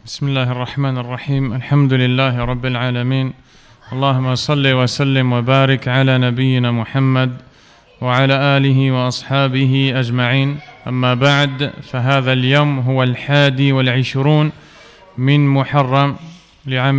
بسم الله الرحمن الرحيم الحمد لله رب العالمين اللهم صل وسلم وبارك على نبينا محمد وعلى آله وأصحابه أجمعين أما بعد فهذا اليوم هو 21 من محرم لعام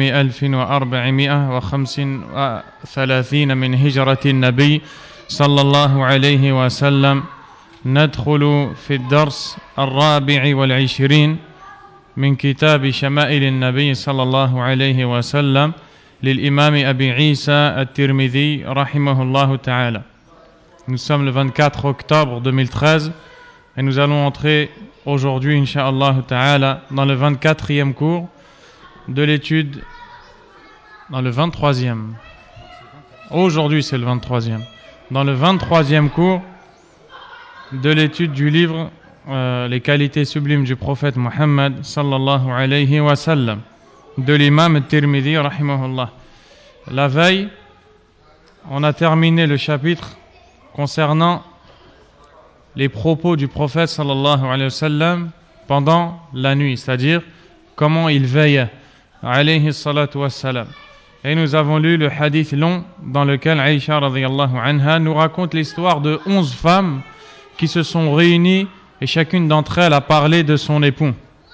1435 من هجرة النبي صلى الله عليه وسلم. ندخل في الدرس 24 من كتاب شمائل النبي صلى الله عليه وسلم للإمام أبي عيسى الترمذي رحمه الله تعالى. Nous sommes le 24 octobre 2013 et nous allons entrer aujourd'hui, Inch'Allah ta'ala, dans le 24e cours de l'étude, dans le 23e. Aujourd'hui, c'est le 23e. Dans le 23e cours de l'étude du livre les qualités sublimes du prophète Mohammed sallallahu alayhi wa sallam de l'imam Tirmidhi rahimahullah. La veille, on a terminé le chapitre concernant les propos du prophète sallallahu alayhi wa sallam pendant la nuit, c'est-à-dire comment il veillait alayhi salatu wa salam. Et nous avons lu le hadith long dans lequel Aïcha radhiyallahu anha nous raconte l'histoire de 11 femmes qui se sont réunies et chacune d'entre elles a parlé de son époux.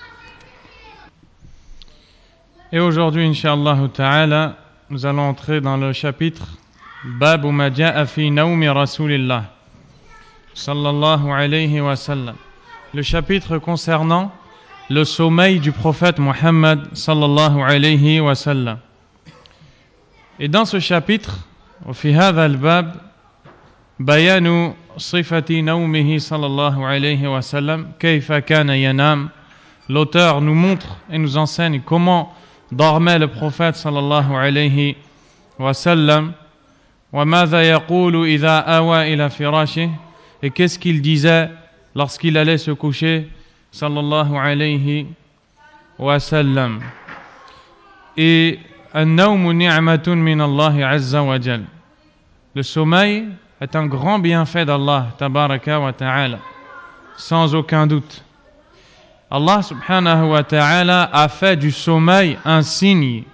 Et aujourd'hui, Inch'Allah ta'ala, nous allons entrer dans le chapitre Bab ma ja'a fi nawmi Rasulillah sallallahu alayhi wa sallam. Le chapitre concernant le sommeil du prophète Mohammed sallallahu alayhi wa sallam. Et dans ce chapitre, fi hadha al-bab bayanu صفة نومه صلى الله عليه وسلم كيف كان ينام. L'auteur nous montre et nous enseigne comment dormait le prophète صلى الله عليه وسلم وماذا يقول إذا آوى إلى فراشه, et qu'est-ce qu'il disait lorsqu'il allait se coucher صلى الله عليه وسلم. Et النوم نعمة من الله عز وجل. Le sommeil est un grand bienfait d'Allah tabaraka wa ta'ala, sans aucun doute. Allah subhanahu wa ta'ala a fait du sommeil un signe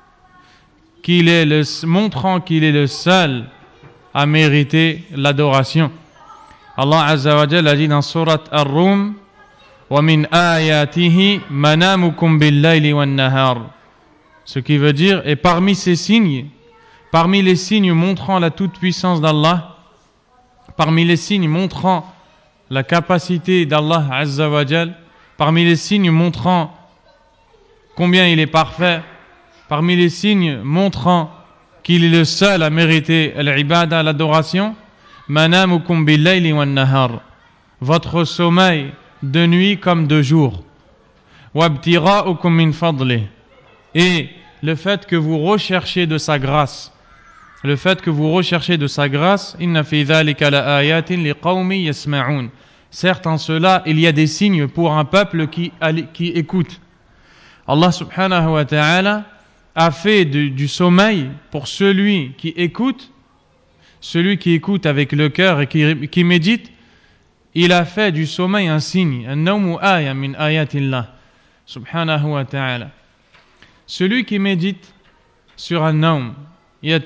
montrant qu'il est le seul à mériter l'adoration. Allah azza wa jalla a dit dans surat Ar-Rum wa min ayatihi manamukum bil-layli wan-nahar, ce qui veut dire, et parmi les signes montrant la toute-puissance d'Allah, parmi les signes montrant la capacité d'Allah Azza wa Jal, parmi les signes montrant combien il est parfait, parmi les signes montrant qu'il est le seul à mériter l'ibada, l'adoration, manamukum bil-layli wan-nahar, votre sommeil de nuit comme de jour, wabtira'ukum min fadlih, et le fait que vous recherchez de sa grâce. Le fait que vous recherchez de sa grâce, inna fi dhalika la ayatin liqawmi yasma'un. Certes, en cela, il y a des signes pour un peuple qui écoute. Allah subhanahu wa ta'ala a fait du sommeil pour celui qui écoute avec le cœur et qui médite. Il a fait du sommeil un signe. An-nawmu aya min ayatillah subhanahu wa ta'ala. Celui qui médite sur un nawm, il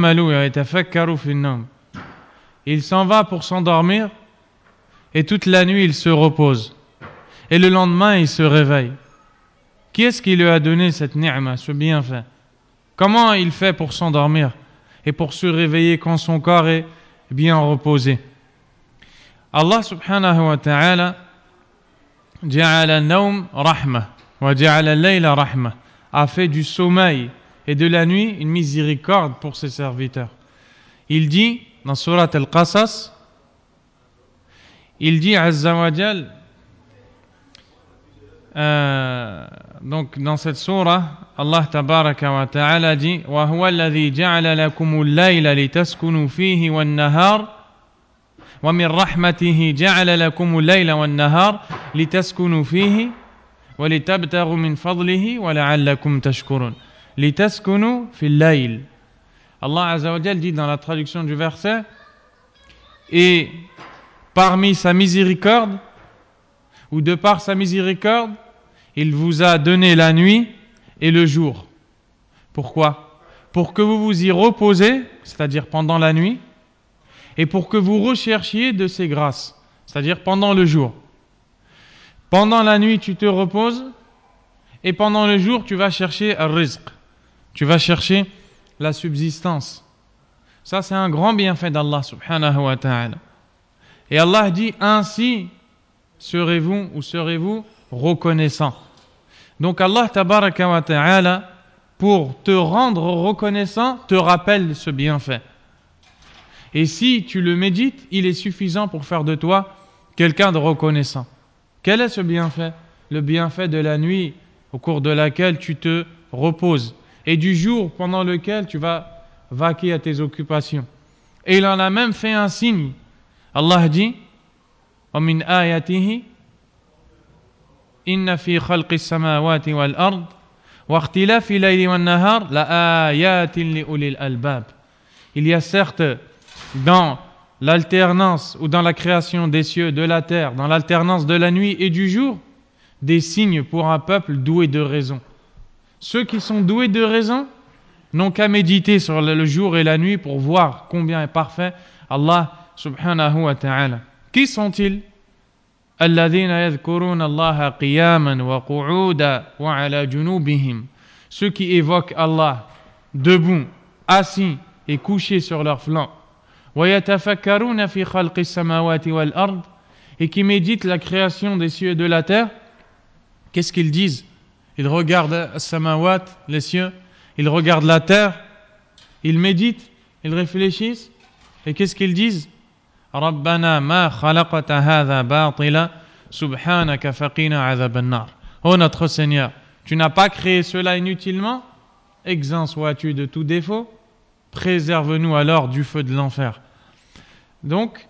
s'en va pour s'endormir et toute la nuit il se repose et le lendemain il se réveille. Qui est-ce qui lui a donné cette ni'ma, ce bienfait? Comment il fait pour s'endormir et pour se réveiller quand son corps est bien reposé? Allah subhanahu wa ta'ala ja'ala an-nawm rahma wa ja'ala al-layla rahma, a fait du sommeil et de la nuit une miséricorde pour ses serviteurs. Il dit dans surat Al-Qasas, il dit Azza wa Jal, donc dans cette surah, Allah tabaraka wa ta'ala dit wa huwa alladhi ja'ala lakumul layla litaskunu fihi wan nahar wa min rahmatihi ja'ala lakumul layla wan nahar litaskunu fihi wa litabtaghu min fadlihi wa la'allakum tashkurun. Litaskunu fil layl. Allah Azza wa Jal dit dans la traduction du verset, et parmi sa miséricorde, ou de par sa miséricorde, il vous a donné la nuit et le jour. Pourquoi? Pour que vous vous y reposez, c'est-à-dire pendant la nuit, et pour que vous recherchiez de ses grâces, c'est-à-dire pendant le jour. Pendant la nuit, tu te reposes, et pendant le jour, tu vas chercher al-rizq, tu vas chercher la subsistance. Ça, c'est un grand bienfait d'Allah subhanahu wa ta'ala. Et Allah dit, ainsi serez-vous reconnaissants. Donc Allah tabaraka wa ta'ala, pour te rendre reconnaissant, te rappelle ce bienfait. Et si tu le médites, il est suffisant pour faire de toi quelqu'un de reconnaissant. Quel est ce bienfait? Le bienfait de la nuit au cours de laquelle tu te reposes et du jour pendant lequel tu vas vaquer à tes occupations. Et il en a même fait un signe. Allah dit وَمِنْ آيَاتِهِ إِنَّ فِي خَلْقِ السَّمَاوَاتِ وَالْأَرْضِ وَاخْتِلَافِ اللَّيْلِ وَالنَّهَارِ لَآيَاتٍ لِأُولِي الْأَلْبَابِ. Il y a certes dans l'alternance ou dans la création des cieux, de la terre, dans l'alternance de la nuit et du jour, des signes pour un peuple doué de raison. Ceux qui sont doués de raison n'ont qu'à méditer sur le jour et la nuit pour voir combien est parfait Allah subhanahu wa ta'ala. Qui sont-ils? الذين يذكرون الله قياما وقعودا وعلى جنوبهم. Ceux qui évoquent Allah debout, assis et couchés sur leurs flancs. ويتفكرون في خلق السماوات والأرض. Et qui méditent la création des cieux et de la terre. Qu'est-ce qu'ils disent? Ils regardent as-samawat, les cieux, ils regardent la terre, ils méditent, ils réfléchissent, et qu'est-ce qu'ils disent? رَبَّنَا مَا خَلَقْتَ هَذَا بَاطِلًا سُبْحَانَكَ فَقِنَا عَذَابَ النَّارِ. Ô notre Seigneur, tu n'as pas créé cela inutilement, exempt sois-tu de tout défaut, préserve-nous alors du feu de l'enfer. Donc,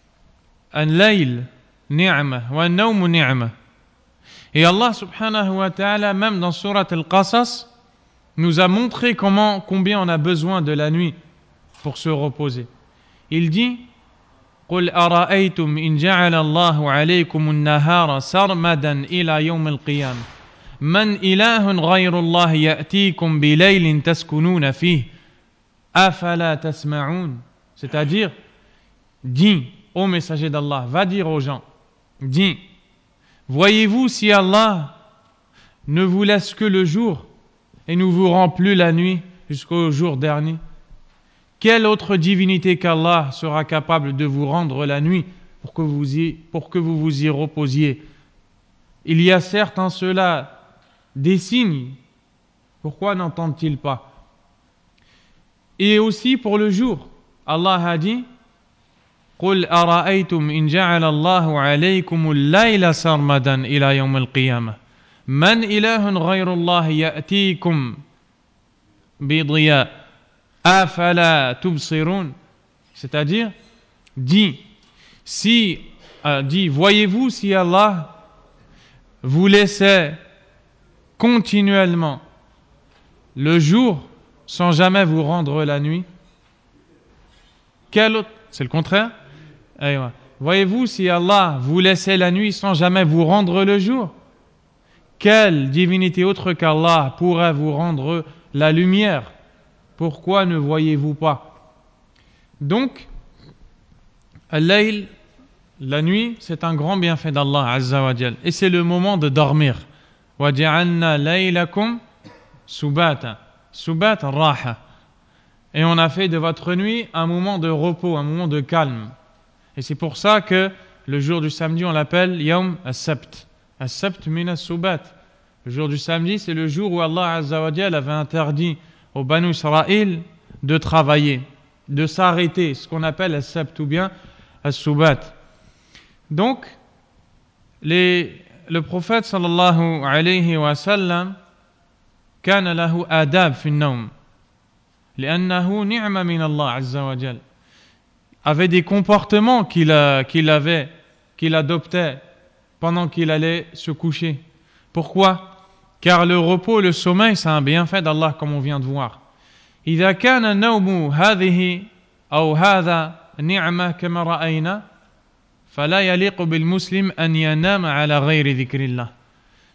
al-layl ni'ma wa an-nawm ni'ma. Et Allah subhanahu wa ta'ala, même dans Surat Al-Qasas, nous a montré combien on a besoin de la nuit pour se reposer. Il dit قُلْ أَرَأَيْتُمْ إِنْ جَعَلَ اللَّهُ عَلَيْكُمُ النَّهَارَ سَرْمَدًا إِلَى يَوْمِ الْقِيَامَةِ مَنْ إِلَهٌ غَيْرُ اللَّهِ يَأْتِيكُمْ بِلَيْلٍ تَسْكُنُونَ فِيهِ أَفَلَا تَسْمَعُونَ. C'est-à-dire, dis, ô messager d'Allah, va dire aux gens, dis, voyez-vous si Allah ne vous laisse que le jour et ne vous rend plus la nuit jusqu'au jour dernier? Quelle autre divinité qu'Allah sera capable de vous rendre la nuit pour que vous vous y reposiez? Il y a certes en cela des signes. Pourquoi n'entendent-ils pas? Et aussi pour le jour, Allah a dit قُلْ أَرَأَيْتُمْ إِنْ جَعَلَ اللَّهُ عَلَيْكُمُ اللَّيْلَ سَرْمَدًا إِلَى يَوْمِ الْقِيَامَةِ مَنْ إِلَهٌ غَيْرُ اللَّهِ يَأْتِيكُمْ بِضِيَاءٍ أَفَلَا تُبْصِرُونَ. C'est-à-dire, dis, voyez-vous si Allah vous laissait continuellement le jour sans jamais vous rendre la nuit? Quel autre? C'est le contraire. Voyez-vous si Allah vous laissait la nuit sans jamais vous rendre le jour? Quelle divinité autre qu'Allah pourrait vous rendre la lumière? Pourquoi ne voyez-vous pas? Donc, al-layl, la nuit, c'est un grand bienfait d'Allah Azza wa Jal. Et c'est le moment de dormir. وَجَعَلْنَا لَيْلَكُمْ سُبَاتًا. Subat raha. Et on a fait de votre nuit un moment de repos, un moment de calme. Et c'est pour ça que le jour du samedi, on l'appelle Yawm as-Sabt. As-Sabt min as-Subat. Le jour du samedi, c'est le jour où Allah Azza wa Jal avait interdit aux Banu Israël de travailler, de s'arrêter, ce qu'on appelle as-Sabt ou bien as-Subat. Donc, le prophète sallallahu alayhi wa sallam كان له آداب في النوم لأنه نعمة من الله عز وجل, avait des comportements qu'il adoptait pendant qu'il allait se coucher. Pourquoi? Car le repos, le sommeil, c'est un bienfait d'Allah, comme on vient de voir. إذا كان النوم هذه أو هذا نعمة كما رأينا فلا يليق بالمسلم أن ينام على غير ذكر الله.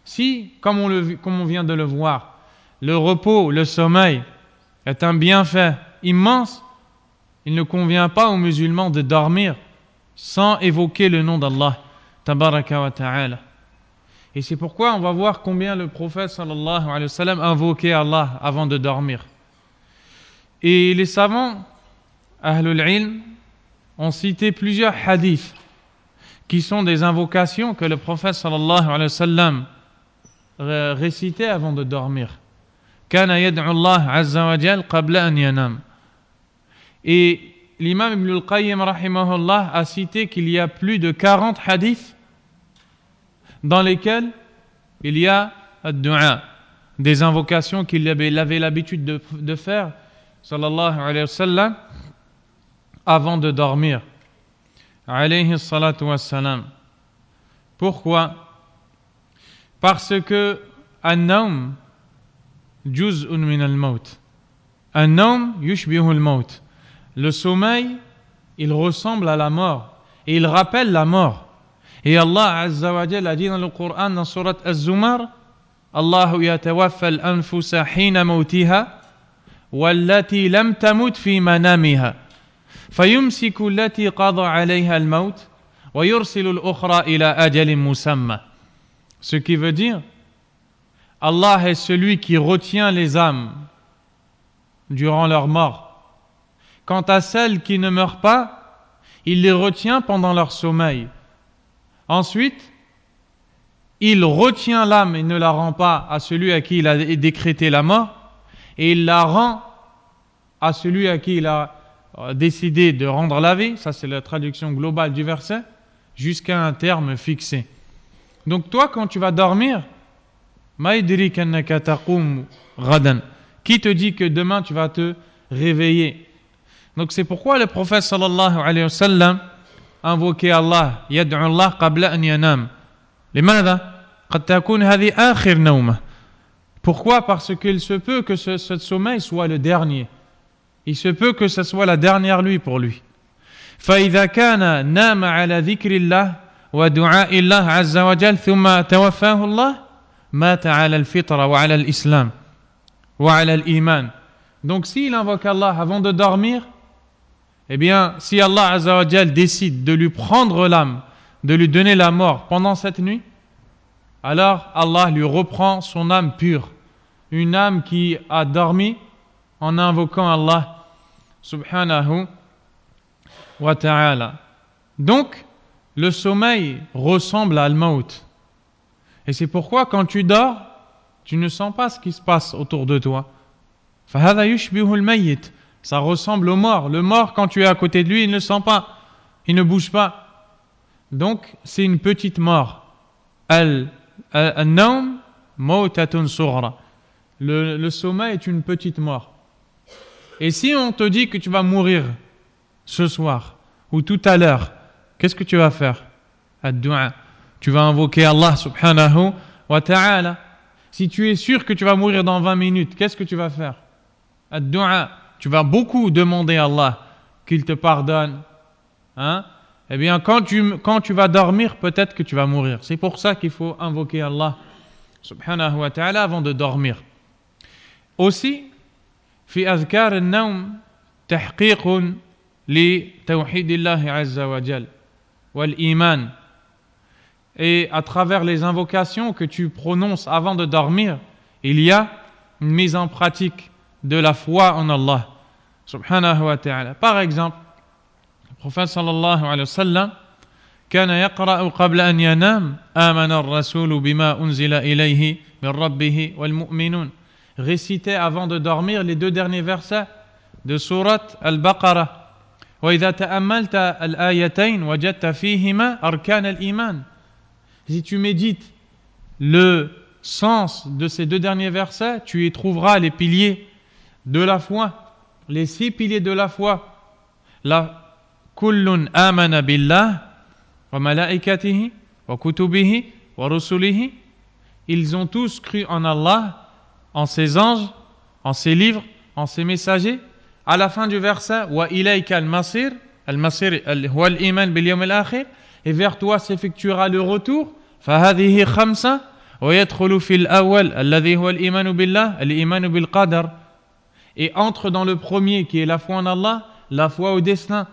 Si, comme on vient de le voir, le repos, le sommeil est un bienfait immense, il ne convient pas aux musulmans de dormir sans évoquer le nom d'Allah, tabaraka wa ta'ala. Et c'est pourquoi on va voir combien le prophète sallallahu alayhi wa sallam invoquait Allah avant de dormir. Et les savants, Ahlul Ilm, ont cité plusieurs hadiths qui sont des invocations que le prophète sallallahu alayhi wa sallam récitait avant de dormir. Kana yad'u Allah azza wa jal qabla an yanam. Et l'imam Ibn al-Qayyim rahimahullah a cité qu'il y a plus de 40 hadiths dans lesquels il y a ad-du'a, des invocations qu'il avait l'habitude de faire sallallahu alayhi wa sallam avant de dormir alayhi salatu wassalam. Pourquoi? Parce que an-nawm juz'un min al-maut. An-nawm yushbihu al-maut. Le sommeil, il ressemble à la mort et il rappelle la mort. Et Allah Azza wa Jalla a dit dans le Coran, dans surat Az-Zumar, Allahu yatawaffa al-anfusa hina mawtiha wallati lam tamut fi manamiha fayumsiku allati qada alayha al-maut wa yursilu al-ukhra ila ajalin musamma. Ce qui veut dire, Allah est celui qui retient les âmes durant leur mort. Quant à celles qui ne meurent pas, il les retient pendant leur sommeil. Ensuite, il retient l'âme et ne la rend pas à celui à qui il a décrété la mort, et il la rend à celui à qui il a décidé de rendre la vie, ça c'est la traduction globale du verset, jusqu'à un terme fixé. Donc toi, quand tu vas dormir, qui te dit que demain tu vas te réveiller? Donc c'est pourquoi le prophète sallallahu alayhi wa sallam invoquait Allah, yad'u Allah qabla an yanam. لماذا؟ قد تكون هذه آخر نومه. Pourquoi? Parce qu'il se peut que ce sommeil soit le dernier. Il se peut que ce soit la dernière nuit pour lui. فإذا كان نام على ذكر الله ودعاء الله عز وجل ثم توفاه الله مات على الفطرة وعلى الإسلام وعلى الإيمان. Donc s'il invoque Allah avant de dormir, eh bien, si Allah Azza wa Jal décide de lui prendre l'âme, de lui donner la mort pendant cette nuit, alors Allah lui reprend son âme pure, une âme qui a dormi en invoquant Allah subhanahu wa ta'ala. Donc, le sommeil ressemble à al-maut. Et c'est pourquoi quand tu dors, tu ne sens pas ce qui se passe autour de toi. فَهَذَا يُشْبِهُ الْمَيِّتِ. Ça ressemble au mort. Le mort, quand tu es à côté de lui, il ne sent pas, il ne bouge pas. Donc, c'est une petite mort. Al-nawm mawtatun sughra. Le sommeil est une petite mort. Et si on te dit que tu vas mourir ce soir ou tout à l'heure, qu'est-ce que tu vas faire? Ad-du'a. Tu vas invoquer Allah subhanahu wa ta'ala. Si tu es sûr que tu vas mourir dans 20 minutes, qu'est-ce que tu vas faire? Ad-du'a. Tu vas beaucoup demander à Allah qu'il te pardonne. Hein? Eh bien, quand tu vas dormir, peut-être que tu vas mourir. C'est pour ça qu'il faut invoquer Allah subhanahu wa ta'ala avant de dormir. Aussi, في أذكار النوم تحقيق لتوحيد الله عز وجل والإيمان. Et à travers les invocations que tu prononces avant de dormir, il y a une mise en pratique de la foi en Allah subhanahu wa ta'ala. Par exemple, le prophète sallallahu alayhi wa sallam كان يقرأ قبل أن ينام آمن الرسول بما أنزل إليه من ربه والمؤمنون. Récitait avant de dormir les deux derniers versets de sourate Al-Baqarah. وإذا تأملت الآيتين وجدت فيهما أركان الإيمان. Si tu médites le sens de ces deux derniers versets, tu y trouveras les piliers de la foi, les 6 piliers de la foi. La kullun amana billah wa malaikatihi wa kutubihi wa rusulihi. Ils ont tous cru en Allah, en ses anges, en ses livres, en ses messagers. À la fin du verset, wa ilayka al-masir, al-masir huwa al-iman bil yawm al-akhir, et vers toi s'effectuera le retour. فهذه خمسة ويدخل في الأول الذي هو الإيمان بالله الإيمان بالقدر. Et entre dans le premier qui est la foi en Allah, la foi au destin.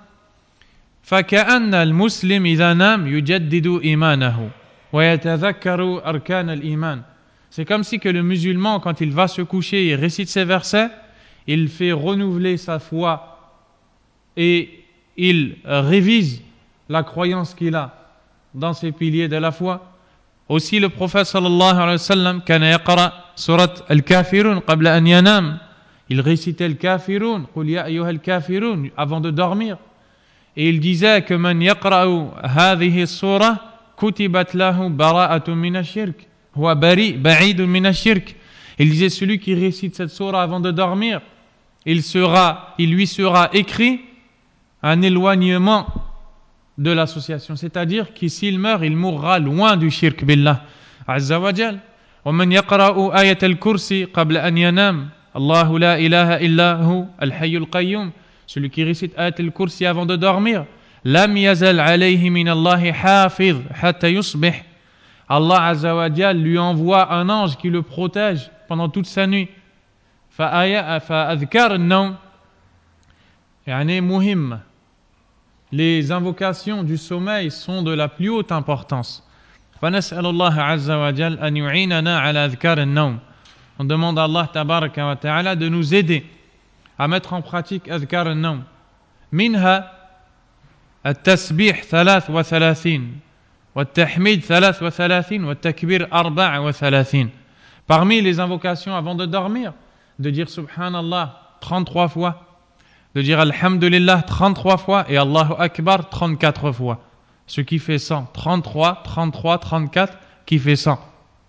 فكأن المسلم إذا نام يجدد إيمانه ويتذكر أركان الإيمان. C'est comme si que le musulman, quand il va se coucher et récite ces versets, il fait renouveler sa foi et il révise la croyance qu'il a dans ces piliers de la foi. Aussi le prophète sallallahu alayhi wa sallam كان يقرأ سورة الكافرون قبل أن ينام. Il récitait le kafirun, قل يا أيها الكافرون avant de dormir. Et il disait que من يقرأ هذه السورة كتبت له براءة من الشرك هو بريء بعيد من الشرك. Il disait celui qui récite cette sourate avant de dormir, il lui sera écrit un éloignement de l'association, c'est-à-dire que s'il meurt, il mourra loin du shirk billah azza wa jal. ومن يقرأ آية الكرسي قبل أن ينام الله لا إله إلا هو الحي القيوم. Celui qui récite Ayat al-Kursi avant de dormir, لم يزل عليه من الله حافظ حتى يصبح. Allah Azza wa Jal lui envoie un ange qui le protège pendant toute sa nuit. فأذكار النوم يعني مهم. Les invocations du sommeil sont de la plus haute importance. فنسأل الله عز وجل أن يعيننا على أذكار النوم. On demande à Allah tabaraka wa ta'ala de nous aider à mettre en pratique أذكار النوم. منها التسبيح 33 والتحميد 33 والتكبير 34. Parmi les invocations avant de dormir, de dire Subhanallah 33 fois, de dire Alhamdulillah 33 fois et Allahu Akbar 34 fois. Ce qui fait 100. 33, 34 qui fait 100.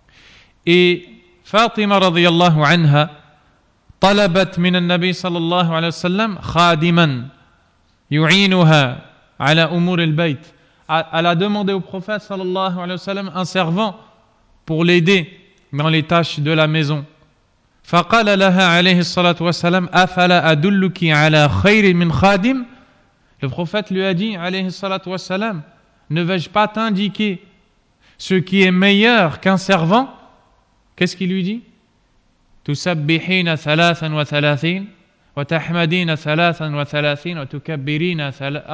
Et Fatima radiyallahu anha طلبت من النبي صلى الله عليه وسلم خادما يعينها على أمور البيت. Elle a demandé au prophète sallallahu alayhi wa sallam un servant pour l'aider dans les tâches de la maison. فقال لها عليه الصلاة والسلام أفلا أدلك على خير من خادم. Le prophète lui a dit عليه الصلاة والسلام, ne vais-je pas t'indiquer ce qui est meilleur qu'un servant? Qu'est-ce qu'il lui dit? تسبحين 33 وتحمدين 33 وتكبرين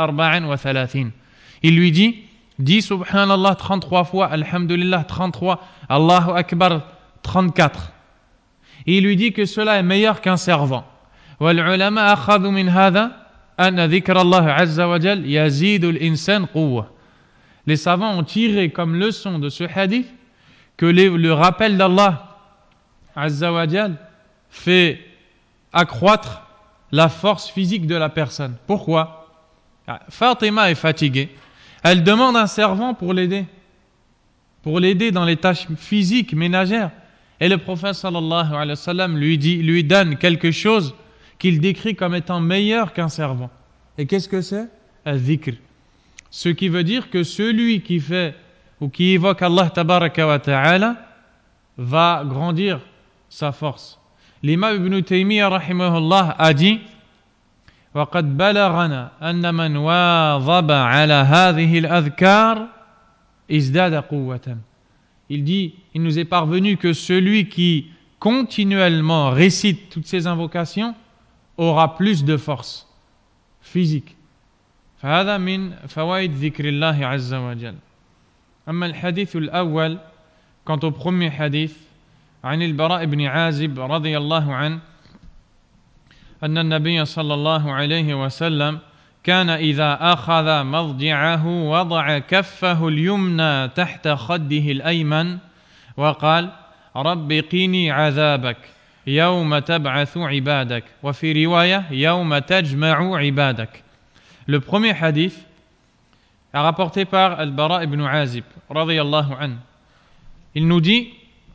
34. Il lui dit, dis Subhanallah 33 fois, Alhamdulillah 33, Allahu Akbar 34. Et il lui dit que cela est meilleur qu'un servant. والعلماء أخذوا من هذا أن ذكر الله عز وجل يزيد الإنسان قوة. Les savants ont tiré comme leçon de ce hadith que le rappel d'Allah Azza wa Jal fait accroître la force physique de la personne. Pourquoi? Fatima est fatiguée. Elle demande un servant pour l'aider dans les tâches physiques, ménagères. Et le prophète sallallahu alayhi wa sallam lui donne quelque chose qu'il décrit comme étant meilleur qu'un servant. Et qu'est-ce que c'est? Al-dhikr. Ce qui veut dire que celui qui fait ou qui évoque Allah tabaraka wa ta'ala va grandir sa force. L'imam Ibn Taymiyyah rahimahullah a dit وقد بلغنا أن من واظب على هذه الأذكار ازداد قوة. Il dit, il nous est parvenu que celui qui continuellement récite toutes ces invocations aura plus de force physique. فهذا من فوائد ذكر الله عز وجل. أما الحديث الأول, quant au premier hadith, عن البراء بن عازب رضي الله عنه أن النبي صلى الله عليه وسلم كان إذا أخذ مضجعه وضع كفه اليمنى تحت خده الأيمن وقال رب قيني عذابك يوم تبعث عبادك وفي رواية يوم تجمع عبادك. Le premier hadith est rapporté par Al-Bara ibn Azib radiyallahu anhu. Il nous dit,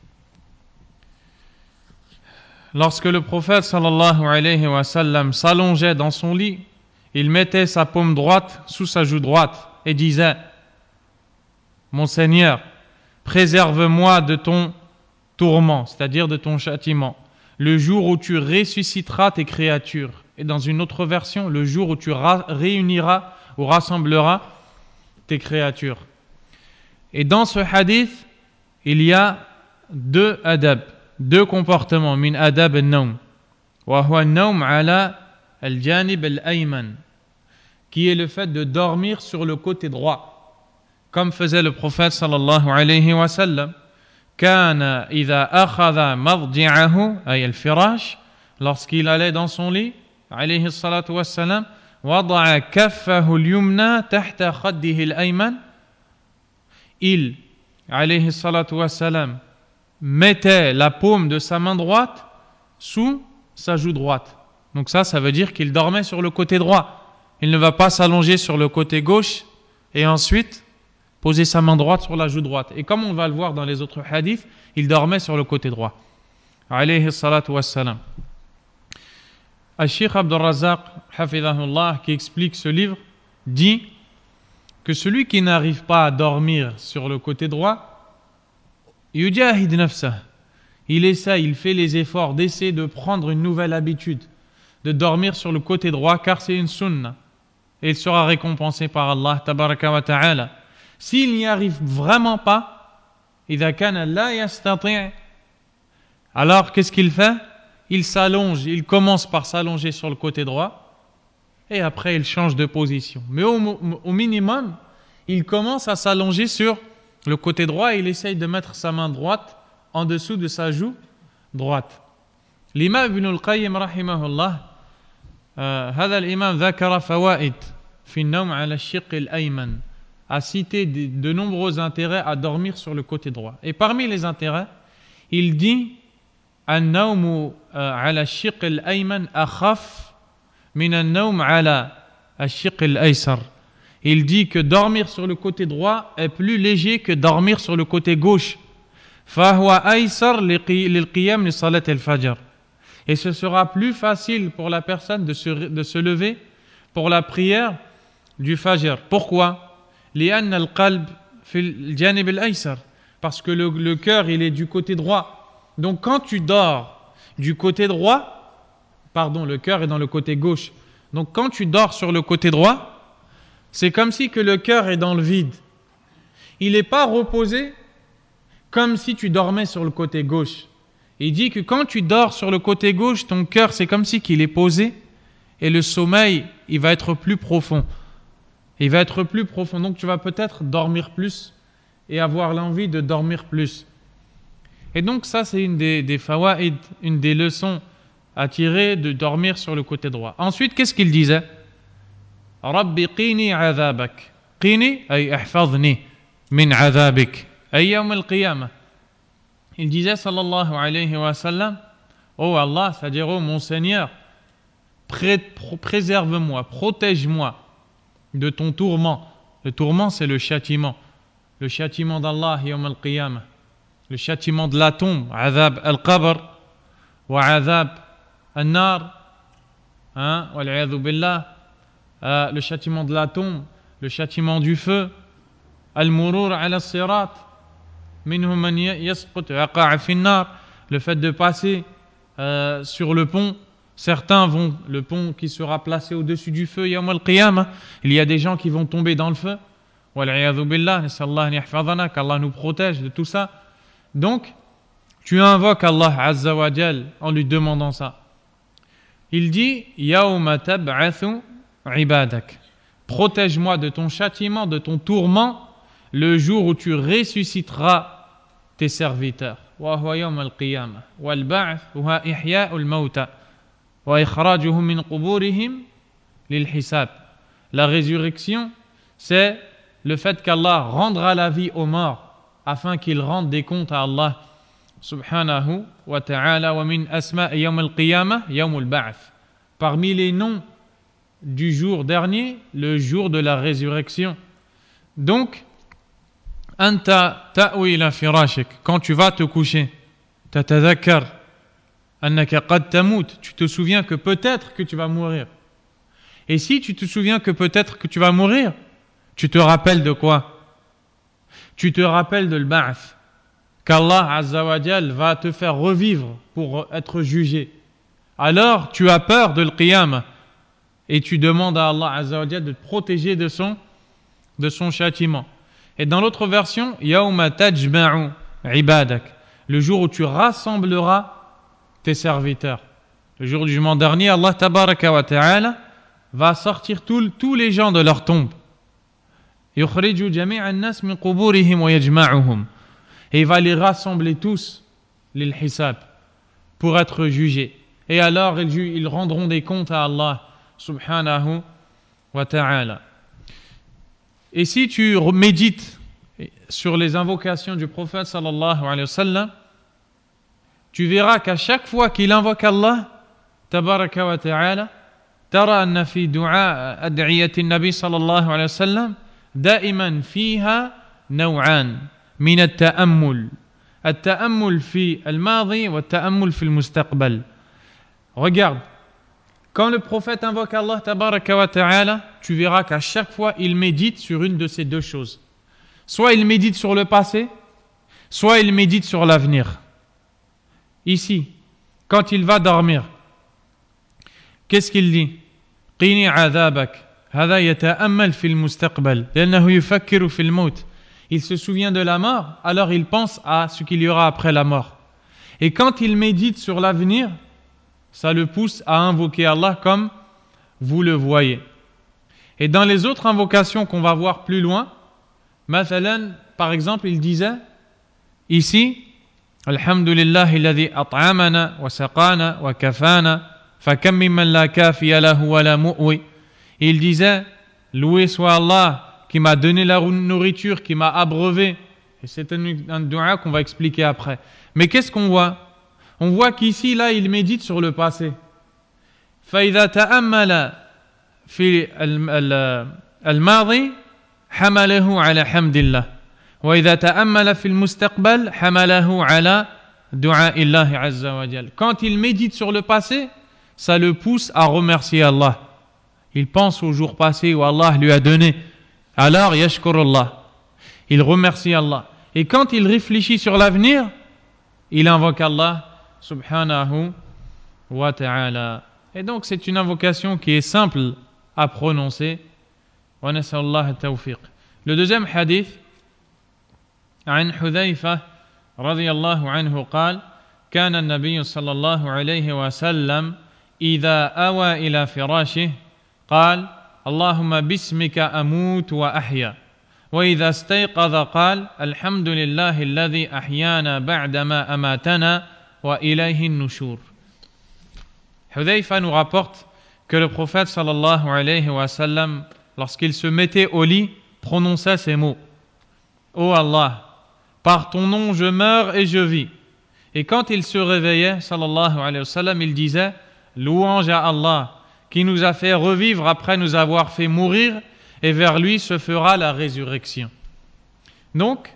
lorsque le prophète sallallahu alayhi wa sallam s'allongeait dans son lit, il mettait sa paume droite sous sa joue droite et disait, mon Seigneur, préserve-moi de ton tourment, c'est-à-dire de ton châtiment, le jour où tu ressusciteras tes créatures. Et dans une autre version, le jour où tu réuniras ou rassembleras tes créatures. Et dans ce hadith, il y a deux adab, deux comportements, min adab al-nawm. Wa huwa al-nawm ala al-janib al-ayman, qui est le fait de dormir sur le côté droit, comme faisait le prophète sallallahu alayhi wa sallam. Kana idha akhadha madji'ahu, ay al-firash, lorsqu'il allait dans son lit, alayhi salatu wa sallam, wada'a kaffahu al-yumna tahta khaddihi al-ayman, il, alayhi salatu wa sallam, mettait la paume de sa main droite sous sa joue droite. Donc ça veut dire qu'il dormait sur le côté droit. Il ne va pas s'allonger sur le côté gauche et ensuite poser sa main droite sur la joue droite. Et comme on va le voir dans les autres hadiths, il dormait sur le côté droit. Alayhi salatu wassalam. Al-Sheikh Abdul Razzaq, hafidhahullah, qui explique ce livre, dit que celui qui n'arrive pas à dormir sur le côté droit, yujahid nafsah, il essaie, il fait les efforts d'essayer de prendre une nouvelle habitude, de dormir sur le côté droit, car c'est une sunna. Et il sera récompensé par Allah, tabaraka wa ta'ala. S'il n'y arrive vraiment pas, idha kana la yastati', alors qu'est-ce qu'il fait? Il s'allonge, il commence par s'allonger sur le côté droit, et après il change de position. Mais au minimum, il commence à s'allonger sur le côté droit et il essaye de mettre sa main droite en dessous de sa joue droite. L'imam Ibn al-Qayyim rahimahullah, هذا الإمام ذكر فوائد في النوم على الشق الأيمن, a cité de nombreux intérêts à dormir sur le côté droit. Et parmi les intérêts, il dit النوم على الشق الأيمن أخف من النوم على الشق الأيسر. Il dit que dormir sur le côté droit est plus léger que dormir sur le côté gauche. فهو أيسر للقيام لصلاة الفجر. Et ce sera plus facile pour la personne de se lever pour la prière du Fajr. Pourquoi? لأن القلب في الجانب الأيسر. Parce que le cœur, il est du côté droit. Donc quand tu dors du côté droit, le cœur est dans le côté gauche. Donc quand tu dors sur le côté droit, c'est comme si que le cœur est dans le vide. Il n'est pas reposé comme si tu dormais sur le côté gauche. Il dit que quand tu dors sur le côté gauche, ton cœur, c'est comme si qu'il est posé et le sommeil, il va être plus profond. Il va être plus profond. Donc tu vas peut-être dormir plus et avoir l'envie de dormir plus. Et donc ça, c'est une des fawaïd, une des leçons à tirer de dormir sur le côté droit. Ensuite, qu'est-ce qu'il disait? Rabbi qini azabak. Qini ay ihfadhni min azabik. Ay yawm al-qiyamah. Il disait sallallahu alayhi wa sallam, oh Allah, c'est-à-dire oh mon Seigneur, préserve-moi, protège-moi de ton tourment. Le tourment, c'est le châtiment. Le châtiment d'Allah yawm al-qiyamah. Le châtiment de la tombe, azab al-qabr wa azab al-nar, wal-'iyadhu billah. Le châtiment de la tombe, le châtiment du feu, al-murur ala sirat, minhum man yasqut yaqa' fi an-nar, le fait de passer sur le pont. Certains vont, le pont qui sera placé au-dessus du feu, yawm al-qiyamah, il y a des gens qui vont tomber dans le feu, wal-'iyadhu billah, nasallahu an yahfazana, qu'Allah nous protège de tout ça. Donc, tu invoques Allah Azza wa Jal en lui demandant ça. Il dit yawma tab'athu ibadak. Protège-moi de ton châtiment, de ton tourment, le jour où tu ressusciteras tes serviteurs. Wa huwa yawm al-qiyamah wal ba'th huwa ihya'u al-mauta wa ikhrajuhum min quburihim lil hisab. La résurrection, c'est le fait qu'Allah rendra la vie aux morts afin qu'ils rendent des comptes à Allah subhanahu wa ta'ala. Wa min asma' yawm al-qiyamah yawm al-ba'th. Parmi les noms du jour dernier, le jour de la résurrection. Donc, anta ta'wi ila firashik, quand tu vas te coucher, tatadhakkar annaka qad tamut, tu te souviens que peut-être que tu vas mourir. Et si tu te souviens que peut-être que tu vas mourir, tu te rappelles de quoi? Tu te rappelles de l'ba'th, qu'Allah Azza wa Jal va te faire revivre pour être jugé. Alors tu as peur de l'qiyamah et tu demandes à Allah Azza wa Jal de te protéger de son châtiment. Et dans l'autre version, yawma tajma'u ibadak, le jour où tu rassembleras tes serviteurs. Le jour du jugement dernier, Allah tabaraka wa ta'ala va sortir tous les gens de leur tombe. يخرج جميع الناس من قبورهم ويجمعهم. Et il va les rassembler tous, l'hisab, pour être jugés. Et alors ils rendront des comptes à Allah subhanahu wa ta'ala. Et si tu médites sur les invocations du prophète sallallahu alayhi wa sallam, tu verras qu'à chaque fois qu'il invoque Allah tabaraka wa ta'ala, ترى أن في دعاء أدعية النبي صلى الله عليه وسلم دائما فيها نوعان من التأمل في الماضي والتأمل في المستقبل. Regarde, quand le prophète invoque Allah tabaraka wa ta'ala, tu verras qu'à chaque fois il médite sur une de ces deux choses. Soit il médite sur le passé, soit il médite sur l'avenir. Ici, quand il va dormir, qu'est-ce qu'il dit? قيني عذابك هذا يتأمل في المستقبل لأنه يفكر في الموت. Il se souvient de la mort, alors il pense à ce qu'il y aura après la mort. Et quand il médite sur l'avenir, ça le pousse à invoquer Allah comme vous le voyez. Et dans les autres invocations qu'on va voir plus loin, مثلا, par exemple, il disait ici, Alhamdulillahi alladhi at'amana wa saqana wa kafana fakam mimman la kafiya lahu wa la mu'wi. Il disait, loué soit Allah qui m'a donné la nourriture, qui m'a abreuvé. Et c'est un dua qu'on va expliquer après. Mais qu'est-ce qu'on voit? On voit qu'ici, là, il médite sur le passé. فإذا تأمل في الماضي حمله على حمد الله وإذا تأمل في المستقبل حمله على دعاء الله عز وجل. Quand il médite sur le passé, ça le pousse à remercier Allah. Il pense au jour passé où Allah lui a donné. Alors, yashkurullah. Il remercie Allah. Et quand il réfléchit sur l'avenir, il invoque Allah subhanahu wa ta'ala. Et donc, c'est une invocation qui est simple à prononcer. Wa nas'alullah at-tawfiq. Le deuxième hadith, عن حذيفة رضي الله عنه قال كان النبي صلى الله عليه وسلم إذا أوى إلى فراشه قال اللهم باسمك أموت وأحيا وإذا استيقظ قال الحمد لله الذي أحيانا بعدما أماتنا وإليه النشور. Hudhayfa nous rapporte que le prophète sallallahu alayhi wa sallam, lorsqu'il se mettait au lit, prononçait ces mots: Ô Allah, par ton nom je meurs et je vis. Et quand il se réveillait, sallallahu alayhi wa sallam, il disait: louange à Allah qui nous a fait revivre après nous avoir fait mourir, et vers lui se fera la résurrection. Donc,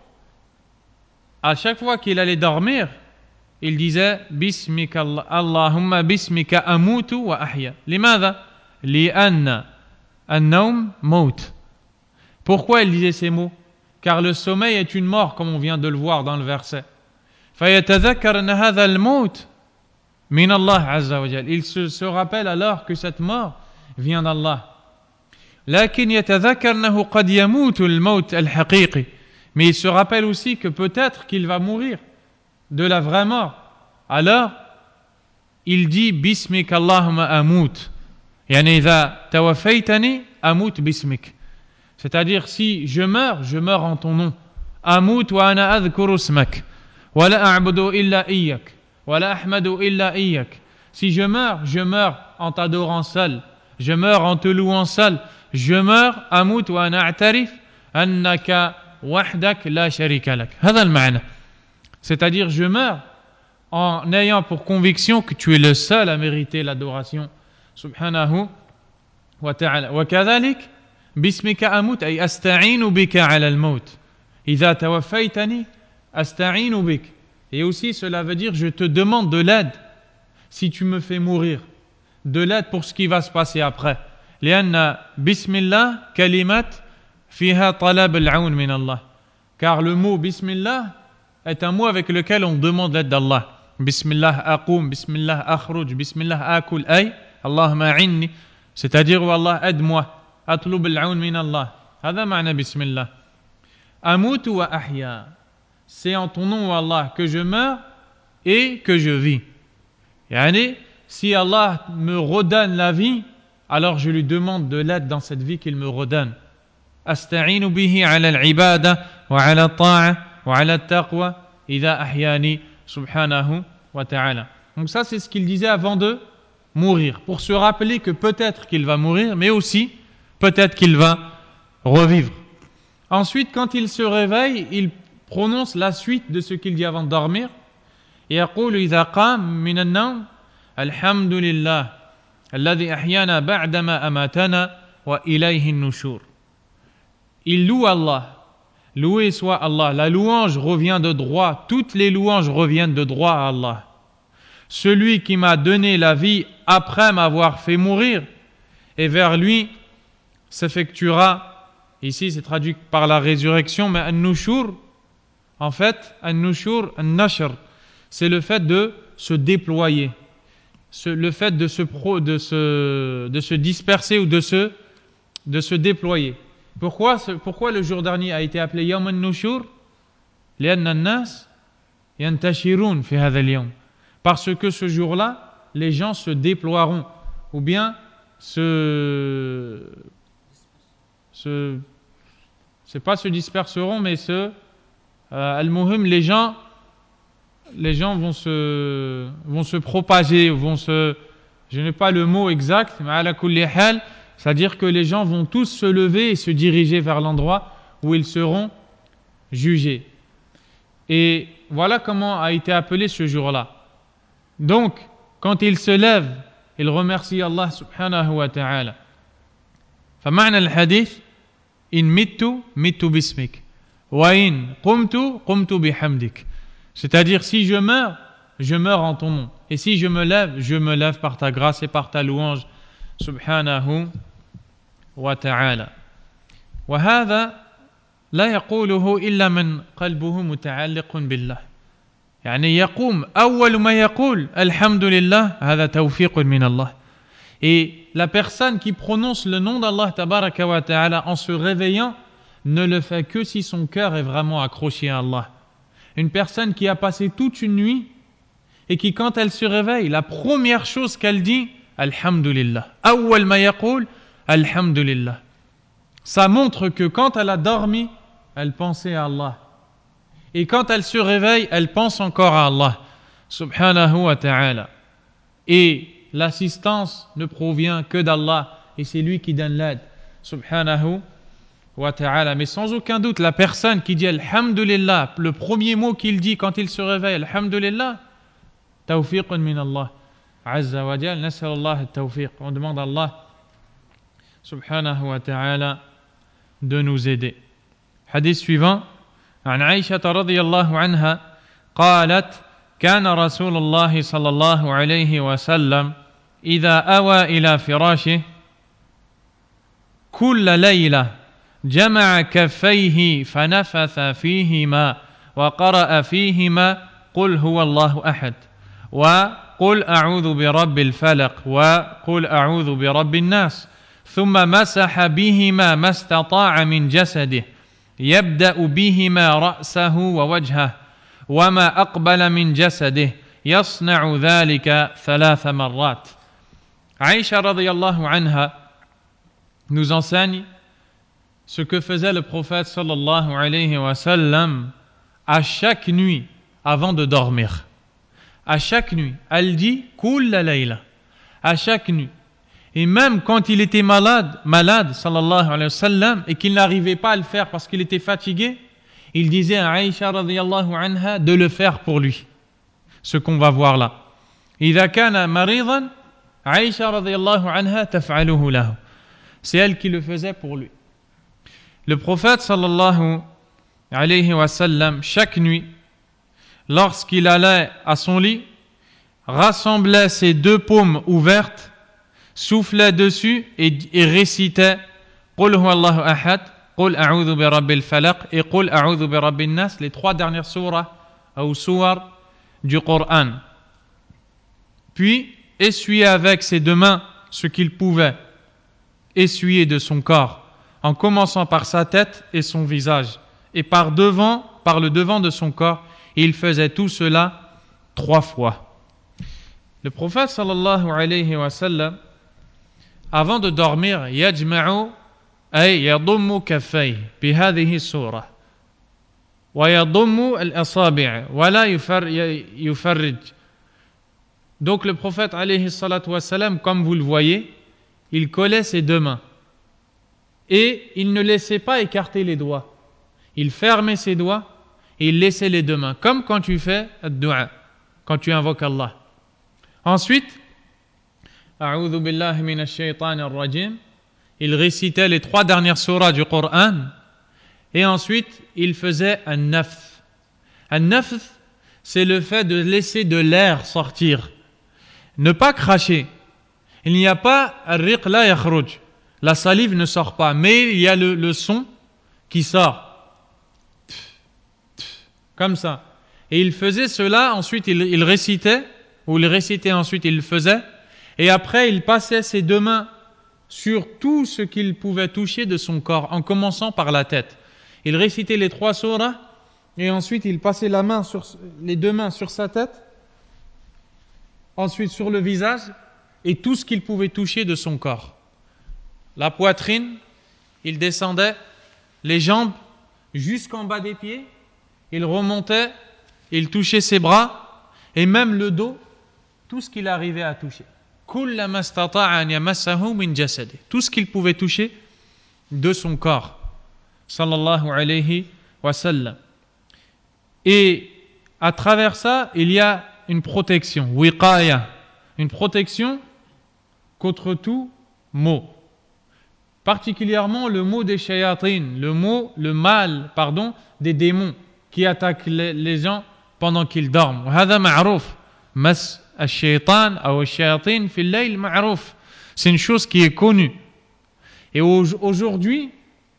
à chaque fois qu'il allait dormir, il disait Bismika Allahumma bismika amutu wa ahya. Limadha? Li'anna an-nawm maut. Pourquoi il disait ces mots? Car le sommeil est une mort, comme on vient de le voir dans le verset. فَيَتَذَكَّرْ أَنَّ هَذَا الْمَوْتِ مِنَ اللَّهِ عَزَّ وَجَلَّ. Il se rappelle alors que cette mort vient d'Allah. لكن يتذكر أنه قد يموت الموت الحقيقي. Mais il se rappelle aussi que peut-être qu'il va mourir de la vraie mort. Alors, il dit Bismik Allahumma amut. يعني إذا توفيتني أموت باسمك. C'est-à-dire, si je meurs en ton nom. أموت وأنا أذكر اسمك ولا أعبد إلا إياك ولا أحمد إلا إياك. Si je meurs en t'adorant seul. Je meurs en te louant seul. Je meurs أموت وأنا أعترف أنك وحدك لا شريك لك. هذا المعنى. C'est-à-dire, je meurs en ayant pour conviction que tu es le seul à mériter l'adoration. Subhanahu wa ta'ala. وكذلك باسمك أموت أي أستعين بك على الموت. إذا توفيتني أستعين بك. Et aussi, cela veut dire, je te demande de l'aide si tu me fais mourir. De l'aide pour ce qui va se passer après. لأن بسم الله كلمات فيها طلب العون من الله. Car le mot Bismillah est un mot avec lequel on demande l'aide d'Allah. Bismillah aqum, Bismillah akhruj, Bismillah akul, ay Allahumma a'inni. C'est-à-dire, oh Allah, aide-moi. Atlub al-aun min Allah. هذا معنى Bismillah. Amut wa ahya. c'est en ton nom, Allah, que je meurs et que je vis. Yani, si Allah me redonne la vie, alors je lui demande de l'aide dans cette vie qu'il me redonne. Asta'inu bihi ala al-ibada wa ala al-ta'a wa ala al-taqwa idha ahyani subhanahu wa ta'ala. Donc ça, c'est ce qu'il disait avant de mourir, pour se rappeler que peut-être qu'il va mourir, mais aussi peut-être qu'il va revivre. Ensuite, quand il se réveille, il prononce la suite de ce qu'il dit avant de dormir. يقول إذا قام من النوم الحمد لله الذي أحيانا بعدما أماتنا وإليه النشور. Il loue Allah. Loué soit Allah. La louange revient de droit. Toutes les louanges reviennent de droit à Allah. Celui qui m'a donné la vie après m'avoir fait mourir, et vers lui s'effectuera, ici c'est traduit par la résurrection, mais an-nushur, en fait, an-nushur, an-nashr, c'est le fait de se déployer, le fait de se disperser ou de se déployer. Pourquoi le jour dernier a été appelé Yawm an-nushur? لأن الناس ينتشرون في هذا اليوم. Parce que ce jour-là, les gens se déploieront, ou bien c'est pas se disperseront, mais al-muhim, les gens vont se propager, je n'ai pas le mot exact, mais ala kulli hal, c'est-à-dire que les gens vont tous se lever et se diriger vers l'endroit où ils seront jugés. Et voilà comment a été appelé ce jour-là. Donc, quand il se lève, il remercie Allah subhanahu wa ta'ala. فمعنى الحديث إن مت باسمك وإن قمت بحمدك. C'est-à-dire, si je meurs en ton nom. Et si je me lève par ta grâce et par ta louange subhanahu wa ta'ala. وهذا لا يقوله إلا من قلبه متعلق بالله. يعني يقوم أول ما يقول الحمد لله هذا توفيق من الله. Et la personne qui prononce le nom d'Allah tabaraka wa ta'ala en se réveillant ne le fait que si son cœur est vraiment accroché à Allah. Une personne qui a passé toute une nuit et qui, quand elle se réveille, la première chose qu'elle dit, Alhamdulillah. Awwal ma yaqul, Alhamdulillah. Ça montre que quand elle a dormi, elle pensait à Allah. Et quand elle se réveille, elle pense encore à Allah, subhanahu wa ta'ala. Et l'assistance ne provient que d'Allah, et c'est lui qui donne l'aide, subhanahu wa ta'ala. Mais sans aucun doute, la personne qui dit Alhamdulillah, le premier mot qu'il dit quand il se réveille, Alhamdulillah, tawfiqun min Allah, azza wa jal, nas'alullah at-tawfiq. On demande à Allah, subhanahu wa ta'ala, de nous aider. Hadith suivant. عن عائشة رضي الله عنها قالت كان رسول الله صلى الله عليه وسلم إذا أوى إلى فراشه كل ليلة جمع كفيه فنفث فيهما وقرأ فيهما قل هو الله أحد وقل أعوذ برب الفلق وقل أعوذ برب الناس ثم مسح بهما ما استطاع من جسده يبدأ بهما رأسه ووجهه وما أقبل من جسده يصنع ذلك 3 مرات. Aïcha radiyallahu anha nous enseigne ce que faisait le prophète sallallahu alayhi wa sallam à chaque nuit avant de dormir. À chaque nuit, elle dit kulla layla, à chaque nuit. Et même quand il était malade, sallallahu alayhi wa sallam, et qu'il n'arrivait pas à le faire parce qu'il était fatigué, il disait à Aïcha radiyallahu anha de le faire pour lui. Ce qu'on va voir là. إذا كان مريضا Aïcha radiyallahu anha taf'aluhu lahu. C'est elle qui le faisait pour lui. Le prophète sallallahu alayhi wa sallam, chaque nuit, lorsqu'il allait à son lit, rassemblait ses 2 paumes ouvertes, soufflait dessus et récitait Qul huwa Allahu ahad, Qul a'udhu bi rabbil falaq et Qul a'udhu bi rabbin nas, les 3 dernières surahs ou suwar du Coran. Puis essuyait avec ses 2 mains ce qu'il pouvait essuyer de son corps, en commençant par sa tête et son visage, et par le devant de son corps. Et il faisait tout cela 3 fois. Le prophète sallallahu alayhi wa sallam, avant de dormir, yajma'u ay yadummu kaffayhi bi hadhihi surah wa yadummu al-asabi' wa la yufarrij. Donc le prophète alayhi salatu wa sallam, comme vous le voyez, il collait ses 2 mains et il ne laissait pas écarter les doigts. Il fermait ses doigts et il laissait les 2 mains, comme quand tu fais ad-du'a, quand tu invoques Allah. Ensuite, A'udhu billahi minash shaytanir rajim, il récitait les 3 dernières sourates du Coran et ensuite il faisait un nafth. Un nafth, c'est le fait de laisser de l'air sortir, ne pas cracher. Il n'y a pas ar-riq la yakhruj, la salive ne sort pas, mais il y a le son qui sort, comme ça. Et il faisait cela, ensuite il récitait, ou il récitait, ensuite il le faisait, et après il passait ses 2 mains sur tout ce qu'il pouvait toucher de son corps, en commençant par la tête. Il récitait les 3 sourates, et ensuite il passait les 2 mains sur sa tête, ensuite sur le visage, et tout ce qu'il pouvait toucher de son corps. La poitrine, il descendait, les jambes jusqu'en bas des pieds, il remontait, il touchait ses bras, et même le dos, tout ce qu'il arrivait à toucher. Tout ce qu'il pouvait toucher de son corps. Sallallahu alayhi wa sallam. Et à travers ça, il y a une protection, wiqaya, une protection contre tout mot. Particulièrement le mot des shayatin, le mal des démons qui attaquent les gens pendant qu'ils dorment. وهذا معروف. مس الشيطان أو الشياطين في الليل معروف. C'est une chose qui est connue. Et aujourd'hui,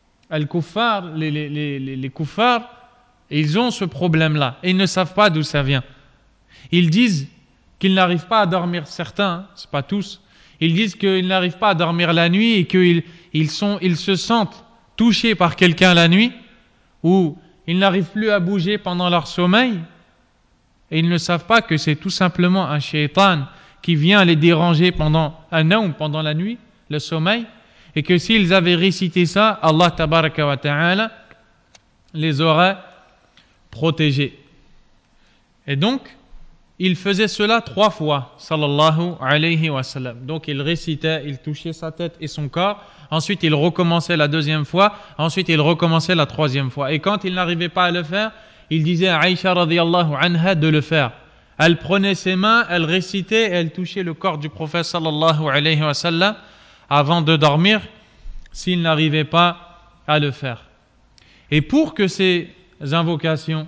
les kuffars, ils ont ce problème-là et ils ne savent pas d'où ça vient. Ils disent qu'ils n'arrivent pas à dormir, certains, c'est pas tous. Ils disent qu'ils n'arrivent pas à dormir la nuit et qu'ils se sentent touchés par quelqu'un la nuit, ou ils n'arrivent plus à bouger pendant leur sommeil, et ils ne savent pas que c'est tout simplement un shaitan qui vient les déranger pendant la nuit, le sommeil, et que s'ils avaient récité ça, Allah tabaraka wa ta'ala les aurait protégés. Et donc, il faisait cela 3 fois, sallallahu alayhi wa sallam. Donc il récitait, il touchait sa tête et son corps, ensuite il recommençait la 2e fois, ensuite il recommençait la 3e fois. Et quand il n'arrivait pas à le faire, il disait à Aïcha radiyallahu anha de le faire. Elle prenait ses mains, elle récitait et elle touchait le corps du prophète sallallahu alayhi wa sallam avant de dormir, s'il n'arrivait pas à le faire. Et pour que ces invocations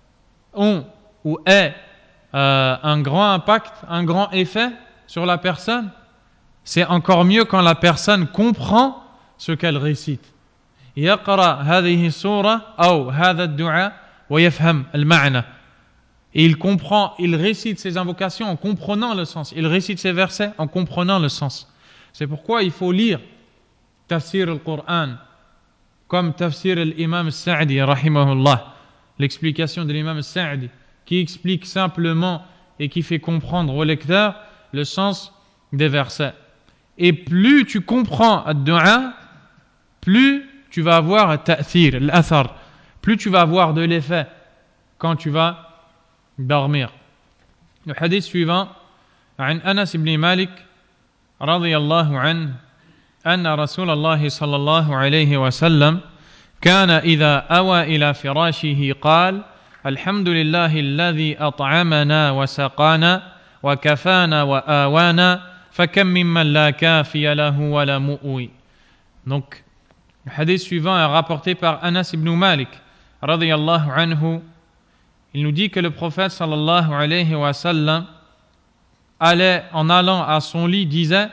aient un grand impact, un grand effet sur la personne, c'est encore mieux quand la personne comprend ce qu'elle récite. يقرأ هذه السورة أو هذا الدعاء ويفهم المعنى. Et il récite ses invocations en comprenant le sens. Il récite ses versets en comprenant le sens. C'est pourquoi il faut lire Tafsir al-Qur'an, comme Tafsir al-Imam al-Sa'di, rahimahullah, l'explication de l'imam al-Sa'di, qui explique simplement et qui fait comprendre au lecteur le sens des versets. Et plus tu comprends ad-du'a, plus tu vas avoir ta'thir, l'athar, plus tu vas avoir de l'effet quand tu vas dormir. Le hadith suivant, عن أنس بن مالك رضي الله عنه أن رسول الله صلى الله عليه وسلم كان إذا أوى إلى فراشه قال الحمد لله الذي أطعمنا وسقانا وكفانا وآوانا فكم ممن لا كافي له ولا مؤوي. Donc, le hadith suivant est rapporté par Anas ibn Malik radiyallahu anhu. Il nous dit que le prophète sallallahu alayhi wa sallam en allant à son lit, disait: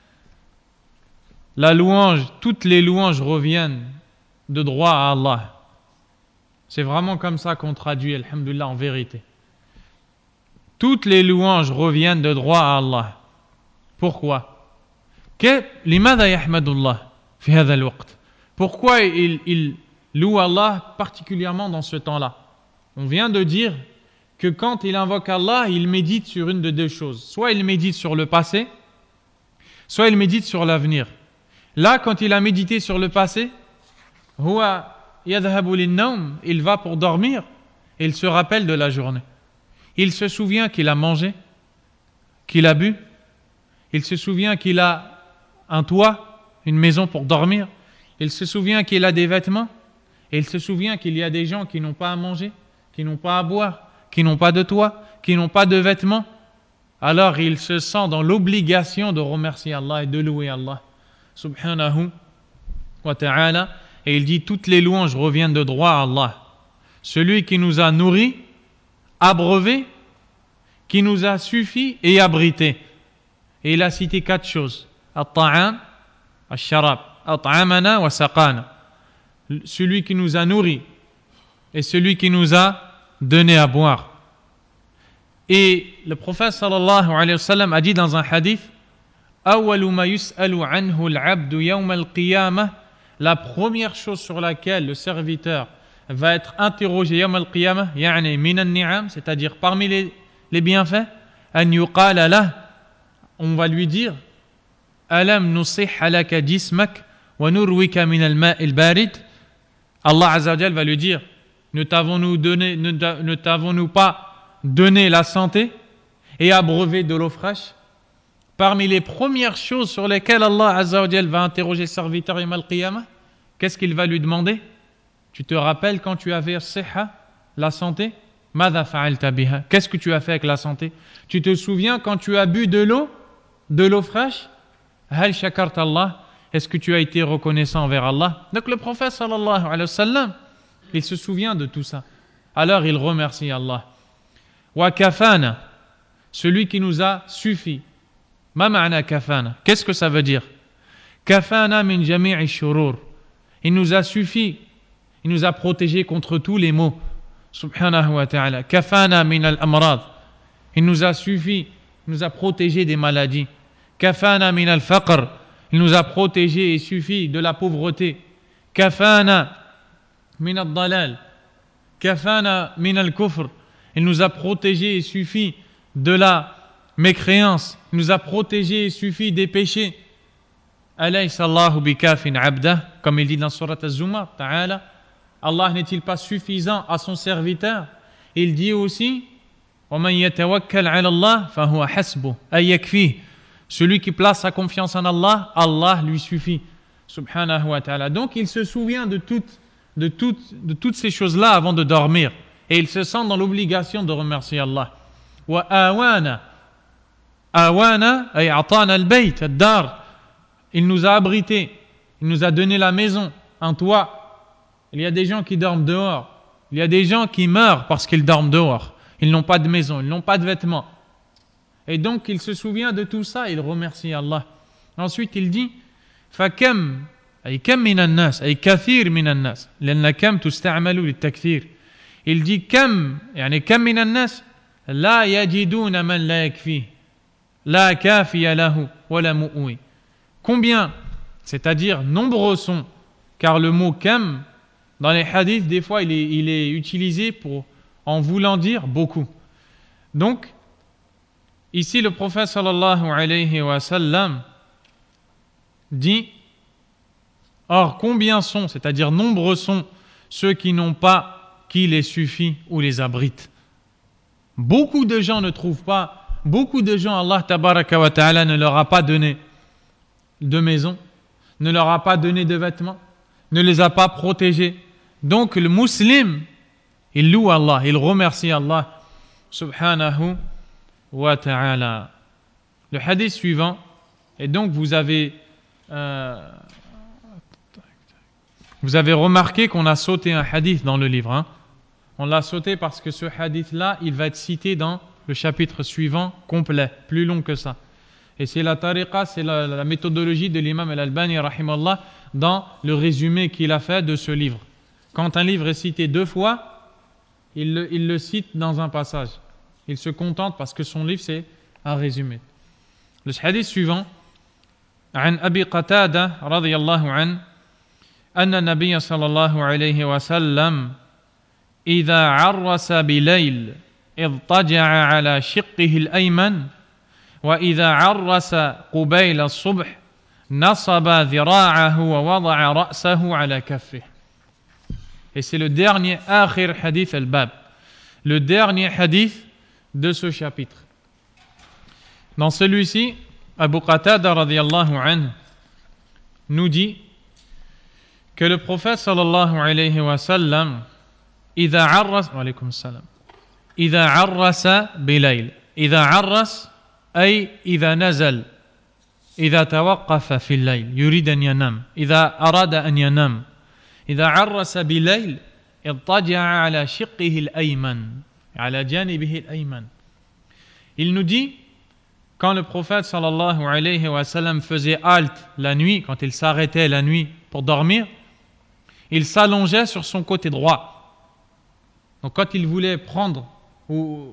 toutes les louanges reviennent de droit à Allah. C'est vraiment comme ça qu'on traduit, alhamdulillah, en vérité. Toutes les louanges reviennent de droit à Allah. Pourquoi? لماذا يحمد الله في هذا الوقت? Pourquoi il loue Allah particulièrement dans ce temps-là. On vient de dire que quand il invoque Allah, il médite sur une de deux choses. Soit il médite sur le passé, soit il médite sur l'avenir. Là, quand il a médité sur le passé, huwa yadhhabu lin-nawm, il va pour dormir et il se rappelle de la journée. Il se souvient qu'il a mangé, qu'il a bu, il se souvient qu'il a un toit, une maison pour dormir, il se souvient qu'il a des vêtements, et il se souvient qu'il y a des gens qui n'ont pas à manger, qui n'ont pas à boire, qui n'ont pas de toit, qui n'ont pas de vêtements. Alors il se sent dans l'obligation de remercier Allah et de louer Allah subhanahu wa ta'ala, et il dit toutes les louanges reviennent de droit à Allah, celui qui nous a nourris, abreuvés, qui nous a suffi et abrités. Et il a cité 4 choses: at-ta'am, al-sharab, at'amana wa saqana, celui qui nous a nourris et celui qui nous a donné à boire. Et le prophète sallallahu alayhi wa sallam a dit dans un hadith: awwalu ma yus'alu anhu al-'abdu yawm al-qiyamah, la première chose sur laquelle le serviteur va être interrogé yawm al-qiyamah, yani min an-ni'am, c'est-à-dire parmi les bienfaits, an yuqala lah, on va lui dire: alam nusihha laka jismak wa nurwika min al-ma' al-barid. Allah Azza wa Jal va lui dire: ne t'avons-nous pas donné la santé et abreuvé de l'eau fraîche? Parmi les premières choses sur lesquelles Allah Azza wa Jal va interroger le serviteur yawm al-qiyamah, qu'est-ce qu'il va lui demander? Tu te rappelles quand tu avais sihha, la santé? Madha fa'alta biha, qu'est-ce que tu as fait avec la santé? Tu te souviens quand tu as bu de l'eau fraîche? Hal shakarta Allah, est-ce que tu as été reconnaissant envers Allah? Donc le prophète sallallahu alayhi wa sallam, il se souvient de tout ça. Alors il remercie Allah. Wa kafana, celui qui nous a suffi. Ma ma'na kafana, qu'est-ce que ça veut dire? Kafana min jami'i shurur, il nous a suffi, il nous a protégés contre tous les maux. Subhanahu wa ta'ala. Kafana min al-amrad, il nous a suffi, il nous a protégés des maladies. Kafana min al-faqr, il nous a protégés et suffi de la pauvreté. Kafana min al-dalal, kafana min al-kufr, il nous a protégés et suffi de la mécréance, il nous a protégés et suffi des péchés. Alaysa Allahu bikafin abdah, comme il dit dans surat Az-Zumar, ta'ala, Allah n'est-il pas suffisant à son serviteur? Il dit aussi: wa man yatawakkal 'ala Allah fa huwa hasbuh ay yakfih, celui qui place sa confiance en Allah, Allah lui suffit. Subhanahu wa ta'ala. Donc il se souvient de toutes ces choses-là avant de dormir. Et il se sent dans l'obligation de remercier Allah. Wa awana. Awana ay atana al-bayt, ad-dar. Il nous a abrités. Il nous a donné la maison, un toit. Il y a des gens qui dorment dehors. Il y a des gens qui meurent parce qu'ils dorment dehors. Ils n'ont pas de maison, ils n'ont pas de vêtements. Et donc il se souvient de tout ça, il remercie Allah. Ensuite il dit: فَكَمْ أي كم من الناس أي كثير من الناس لأن كم تستعمل للتكثير. Il dit كم يعني كم من الناس لا يجدون من لا يكفيه لا كافي له ولا مؤوي. Combien, c'est-à-dire nombreux sont, car le mot kam dans les hadiths des fois il est utilisé en voulant dire beaucoup. Donc ici le prophète sallallahu alayhi wa sallam dit: or combien sont, c'est-à-dire nombreux sont ceux qui n'ont pas qui les suffit ou les abrite. Beaucoup de gens ne trouvent pas, beaucoup de gens, Allah tabaraka wa ta'ala ne leur a pas donné de maison, ne leur a pas donné de vêtements, ne les a pas protégés. Donc le musulman, il loue Allah, il remercie Allah subhanahu wa ta'ala. Le hadith suivant, et donc vous avez remarqué qu'on a sauté un hadith dans le livre. On l'a sauté parce que ce hadith-là, il va être cité dans le chapitre suivant, complet, plus long que ça. Et c'est la tariqa, c'est la méthodologie de l'imam al-Albani, rahimallah, dans le résumé qu'il a fait de ce livre. Quand un livre est cité 2 fois, il le cite dans un passage. Il se contente parce que son livre, c'est un résumé. Le hadith suivant, عن أبي قتادة رضي الله عنه أن النبي صلى الله عليه وسلم إذا عرس بليل اضطجع على شقه الأيمن وإذا عرس قبيل الصبح نصب ذراعه ووضع رأسه على كفه. Et c'est le dernier akhir hadith al-bab, le dernier hadith de ce chapitre. Dans celui-ci, Abu Qatada radiyallahu anhu nous dit que le prophète sallallahu alayhi wa sallam إذا عرس وعليكم السلام إذا عرس بليل إذا عرس أي إذا نزل إذا توقف في الليل يريد أن ينام إذا أراد أن ينام إذا عرس بليل اضطجع على شقه الأيمن على جانبه الأيمن. Il nous dit quand le prophète sallallahu alayhi wa sallam faisait halte la nuit, quand il s'arrêtait la nuit pour dormir, il s'allongeait sur son côté droit. Donc quand il voulait prendre ou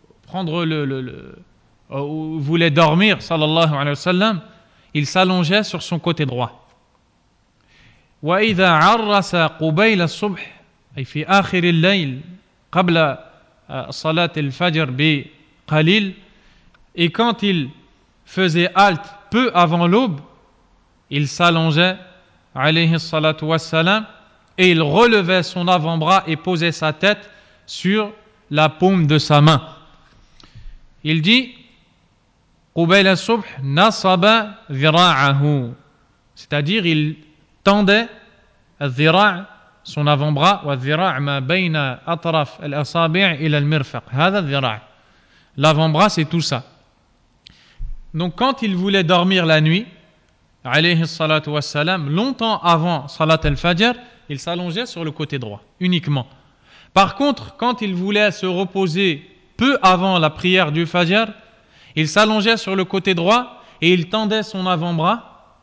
voulait dormir sallallahu alayhi wa sallam, il s'allongeait sur son côté droit. وإذا عرس قبيل الصبح أي في آخر الليل قبل صلاة الفجر بقليل, et quand il faisait halte peu avant l'aube, il s'allongeait alayhi salatu wassalam et il relevait son avant-bras et posait sa tête sur la paume de sa main. Il dit قبيل الصبح نصب ذراعه, c'est-à-dire il tendait الذراع son avant-bras والذراع ما بين أطراف الأصابع إلى المرفق هذا الذراع. L'avant-bras c'est tout ça. Donc quand il voulait dormir la nuit alayhi salatu wassalam, longtemps avant salat al-fajr, il s'allongeait sur le côté droit uniquement. Par contre, quand il voulait se reposer peu avant la prière du fajr, il s'allongeait sur le côté droit et il tendait son avant-bras,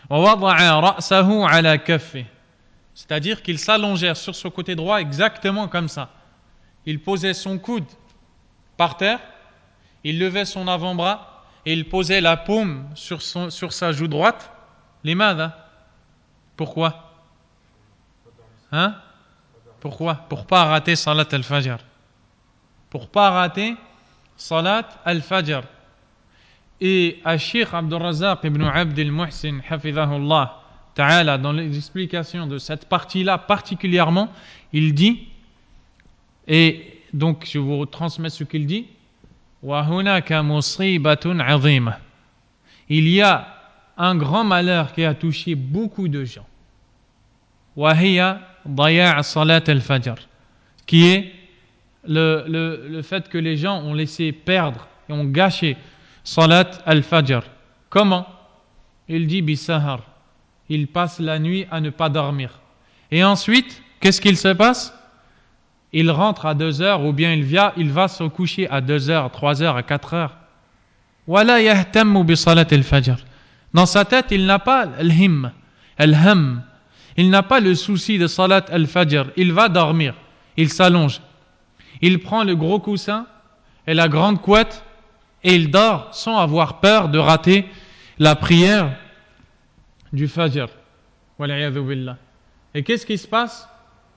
c'est-à-dire qu'il s'allongeait sur son côté droit exactement comme ça. Il posait son coude par terre, il levait son avant-bras et il posait la paume sur sa joue droite. Limada. Pourquoi? Pourquoi? Pour pas rater salat al-fajr. Pour pas rater salat al-fajr. Et Cheikh Abdul Razak ibn Abd al-Muhsin hafidhahullah ta'ala, dans les explications de cette partie-là particulièrement, il dit, et donc je vous transmets ce qu'il dit, wa hunaka musibatun 'azima. Il y a un grand malheur qui a touché beaucoup de gens. Wa hiya daya' salat al-fajr, qui est le fait que les gens ont laissé perdre et ont gâché salat al-fajr. Comment? Il dit bisahar. Il passe la nuit à ne pas dormir. Et ensuite, qu'est-ce qu'il se passe? Il rentre à 2 heures ou bien il va se coucher à 2 heures, 3 heures, à 4 heures. Wala yahtammu bi salat al-fajr. Dans sa tête, il n'a pas al-him, al-ham. Il n'a pas le souci de salat al-fajr. Il va dormir. Il s'allonge. Il prend le gros coussin et la grande couette et il dort sans avoir peur de rater la prière du fajr. Wal'iyadhu billah. Et qu'est-ce qui se passe?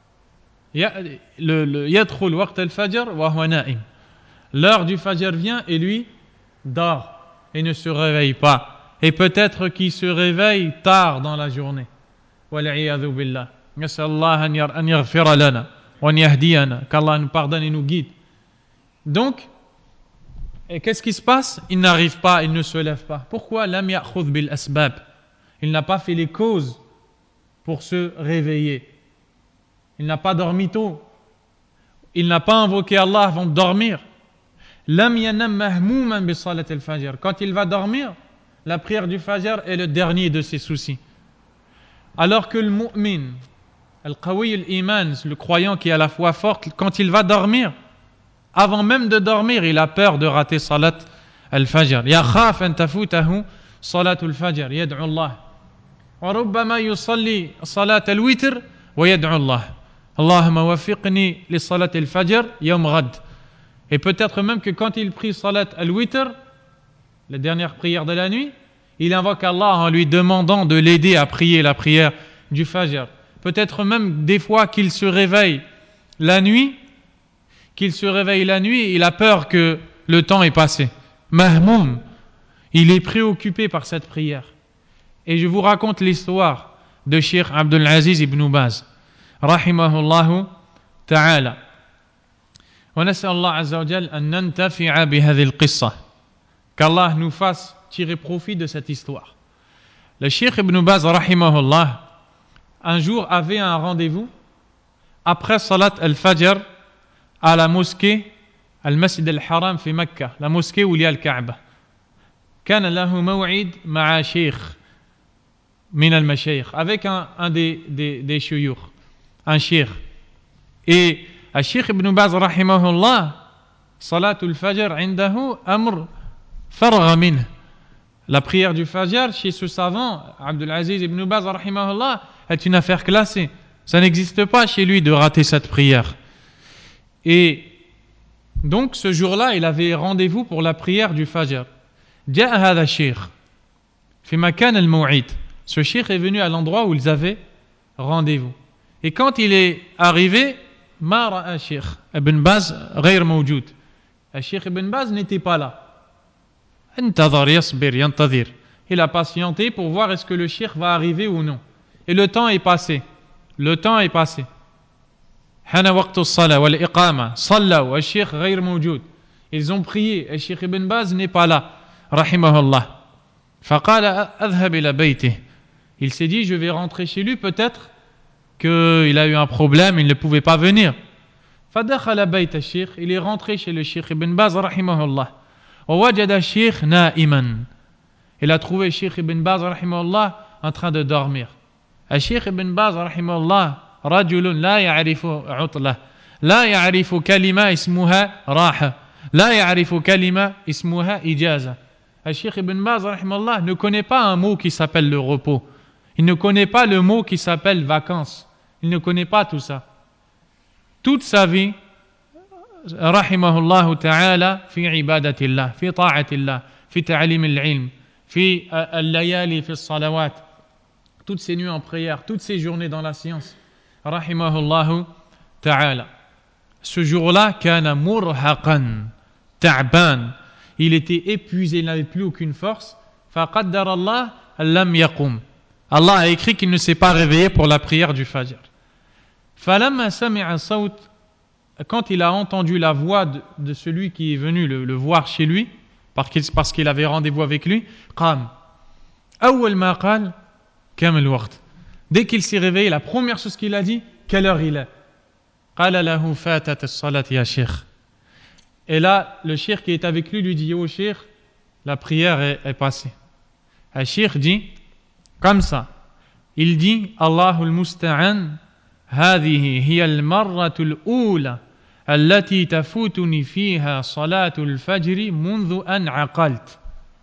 Yadkhul waqt al-fajr wa huwa na'im. L'heure du fajr vient et lui dort et ne se réveille pas. Et peut-être qu'il se réveille tard dans la journée. Wal'iyadhu billah. Nas'allah an yaghfira lana wa an yahdiyana. Qu'Allah nous pardonne et nous guide. Donc, et qu'est-ce qui se passe? Il n'arrive pas, il ne se lève pas. Pourquoi? Lam ya'khudh bil asbab. Il n'a pas fait les causes pour se réveiller. Il n'a pas dormi tôt. Il n'a pas invoqué Allah avant de dormir. Lam yanam mahmouman bi salat al-fajr. Quand il va dormir, la prière du fajr est le dernier de ses soucis. Alors que le mu'min, al-qawi al-iman, le croyant qui a la foi forte, quand il va dormir, avant même de dormir, il a peur de rater salat al-fajr. Yakhaf an tafutahu salat al-fajr. Yad'u Allah. Wa rubbama yusalli salat al-witr wa yad'u Allah. Allahumma waffiqni li salat al-fajr yawm ghad. Et peut-être même que quand il prie salat al-witr, la dernière prière de la nuit, il invoque Allah en lui demandant de l'aider à prier la prière du fajr. peut-être même des fois qu'il se réveille la nuit, il a peur que le temps est passé. Mahmoum, il est préoccupé par cette prière. Et je vous raconte l'histoire de Cheikh Abdul Aziz ibn Baz, rahimahullah ta'ala. ونسأل الله عز وجل أن ننتفع بهذه القصة, qu'Allah nous fasse tirer profit de cette histoire. Le Cheikh Ibn Baz, rahimahullah, un jour avait un rendez-vous après Salat al-Fajr à la mosquée Al-Masjid al-Haram في Mecca, la mosquée où il y a le Kaaba. كان له موعد مع شيخ من المشايخ, avec un des shuyukh, un cheikh. Et الشيخ ابن باز رحمه الله صلاة الفجر عنده أمر فرغ منه. La prière du Fajr chez ce savant Abdul Aziz ibn Baz rahimahullah est une affaire classée. Ça n'existe pas chez lui de rater cette prière. Et donc ce jour-là, il avait rendez-vous pour la prière du Fajr. جاء هذا الشيخ في مكان الموعد. Ce cheikh est venu à l'endroit où ils avaient rendez-vous. Et quand il est arrivé, ما رأى الشيخ ابن باز غير موجود. الشيخ ابن باز n'était pas là. انتظر يصبر ينتظر. Il a patienté pour voir est-ce que le cheikh va arriver ou non. Et le temps est passé. حان وقت الصلاة والإقامة صلوا والشيخ غير موجود. Ils ont prié et Cheikh Ibn Baz n'est pas là, rahimahullah. فقال أذهب إلى بيته. Il s'est dit, je vais rentrer chez lui, peut-être qu'il a eu un problème, il ne pouvait pas venir. فدخل بيت الشيخ. Il est rentré chez le Cheikh Ibn Baz, rahimahullah. ووجد الشيخ نائما. Il a trouvé Cheikh Ibn Baz, rahimahullah, en train de dormir. الشيخ Ibn Baz, rahimahullah, رجل لا يعرف عطلة, لا يعرف كلمة اسمها راحة, لا يعرف كلمة اسمها إجازة. Cheikh Ibn Baz, rahimahullah, ne connaît pas un mot qui s'appelle le repos. Il ne connaît pas le mot qui s'appelle vacances. Il ne connaît pas tout ça. Toute sa vie, rahimahullah ta'ala, fi ibadatillah, fi ta'atillah, fi ta'alim al-ilm, fi al-layali, fi salawat, toutes ces nuits en prière, toutes ces journées dans la science, rahimahullah ta'ala. Ce jour-là, kana murhaqan, ta'ban, il était épuisé, il n'avait plus aucune force. فَقَدَّرَ اللَّهُ لَمْ يَقُمْ. Allah a écrit qu'il ne s'est pas réveillé pour la prière du Fajr. فَلَمَّا سَمِعَ صَوْتَ. Quand il a entendu la voix de celui qui est venu le voir chez lui, parce qu'il avait rendez-vous avec lui, قام. أول ما قال كم الوقت. Dès qu'il s'est réveillé, la première chose qu'il a dit, quelle heure il est. قال له فاتت الصلاة يا شيخ. Et là, le cheikh qui est avec lui dit, oh cheikh, la prière est passée. Le cheikh dit, comme ça, il dit, Allahul Musta'an, هذه هي المرة الأولى التي تفوتني فيها صلاة الفجر منذ أن عقلت.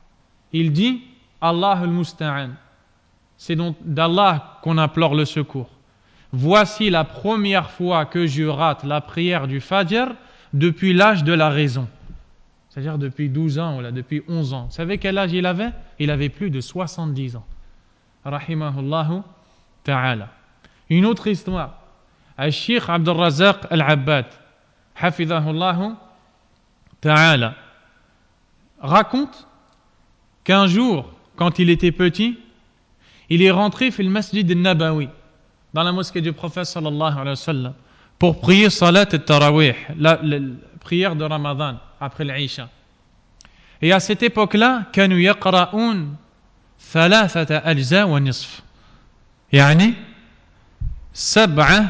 Il dit, Allahul Musta'an, c'est donc d'Allah qu'on implore le secours. Voici la première fois que je rate la prière du Fajr depuis l'âge de la raison. C'est-à-dire depuis 12 ans ou là, depuis 11 ans. Vous savez quel âge il avait? Il avait plus de 70 ans. Rahimahullahu ta'ala. Une autre histoire. Al-Sheikh Abdul Razak Al-Abbad, hafidhahullahu ta'ala, raconte qu'un jour, quand il était petit, il est rentré dans le Masjid al-Nabawi, dans la mosquée du prophète sallallahu alayhi wa sallam, pour prier Salat al-Tarawih, la prière de Ramadan, après l'Aïcha. Et à cette époque-là, كانوا يقرؤون 3 أجزاء ونصف. يعني 7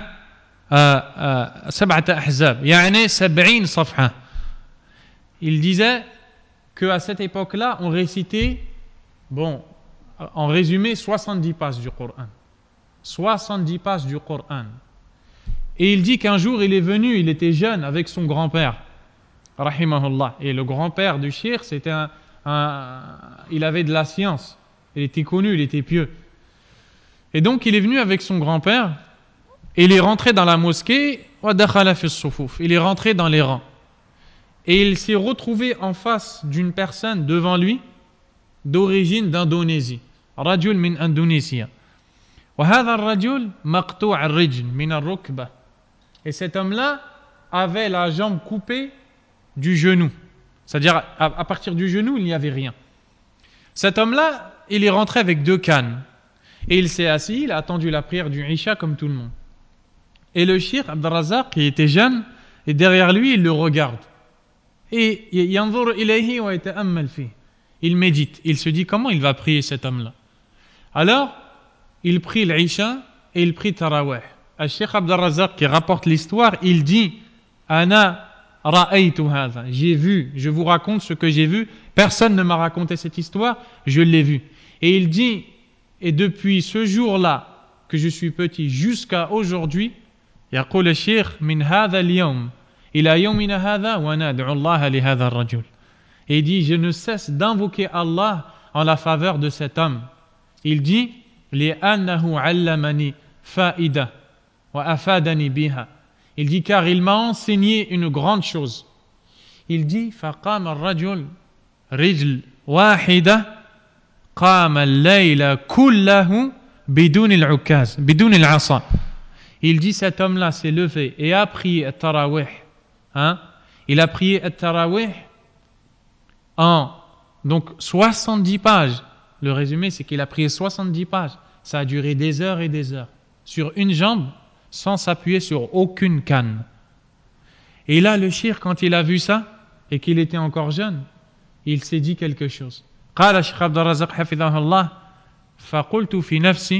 أحزاب. يعني 70 صفحة. Il disait qu'à cette époque-là, on récitait, en résumé, 70 pages du Coran. 70 pages du Coran. Et il dit qu'un jour, il est venu, il était jeune, avec son grand-père, rahimahullah. Et le grand-père du cheikh, c'était il avait de la science. Il était connu, il était pieux. Et donc, il est venu avec son grand-père, et il est rentré dans la mosquée, il est rentré dans les rangs. Et il s'est retrouvé en face d'une personne devant lui, d'origine d'Indonésie. Rajul min Indonésia. وهذا الرجل مقطوع الرجل من الركبة. Et cet homme-là avait la jambe coupée du genou. C'est-à-dire, à partir du genou, il n'y avait rien. Cet homme-là, il est rentré avec 2 cannes. Et il s'est assis, il a attendu la prière du Isha comme tout le monde. Et le Cheikh Abd al-Razzaq, qui était jeune, et derrière lui, il le regarde. Et il médite. Il se dit comment il va prier cet homme-là. Alors, il prie l'Isha et il prie Tarawih. Le Cheikh Abd al-Razzaq, qui rapporte l'histoire, il dit Ana ra'aytu hadha. J'ai vu, je vous raconte ce que j'ai vu. Personne ne m'a raconté cette histoire, je l'ai vu. Et il dit, et depuis ce jour-là, que je suis petit jusqu'à aujourd'hui, يقول الشيخ من هذا اليوم إلى يومنا هذا وندعو الله لهذا الرجل. Et il dit, je ne cesse d'invoquer Allah en la faveur de cet homme. Il dit, لأنه علمني فائدة وأفادني بها. Il dit, car il m'a enseigné une grande chose. Il dit, فقام الرجل رجل واحدة قام الليل كله بدون العكاز بدون العصا. Il dit, cet homme-là s'est levé et a prié at-tarawih. Il a prié at-tarawih en donc 70 pages. Le résumé, c'est qu'il a prié 70 pages. Ça a duré des heures et des heures. Sur une jambe, sans s'appuyer sur aucune canne. Et là, le cheikh, quand il a vu ça, et qu'il était encore jeune, il s'est dit quelque chose. قال الشيخ عبد الرزاق حفظه الله فقلت في نفسي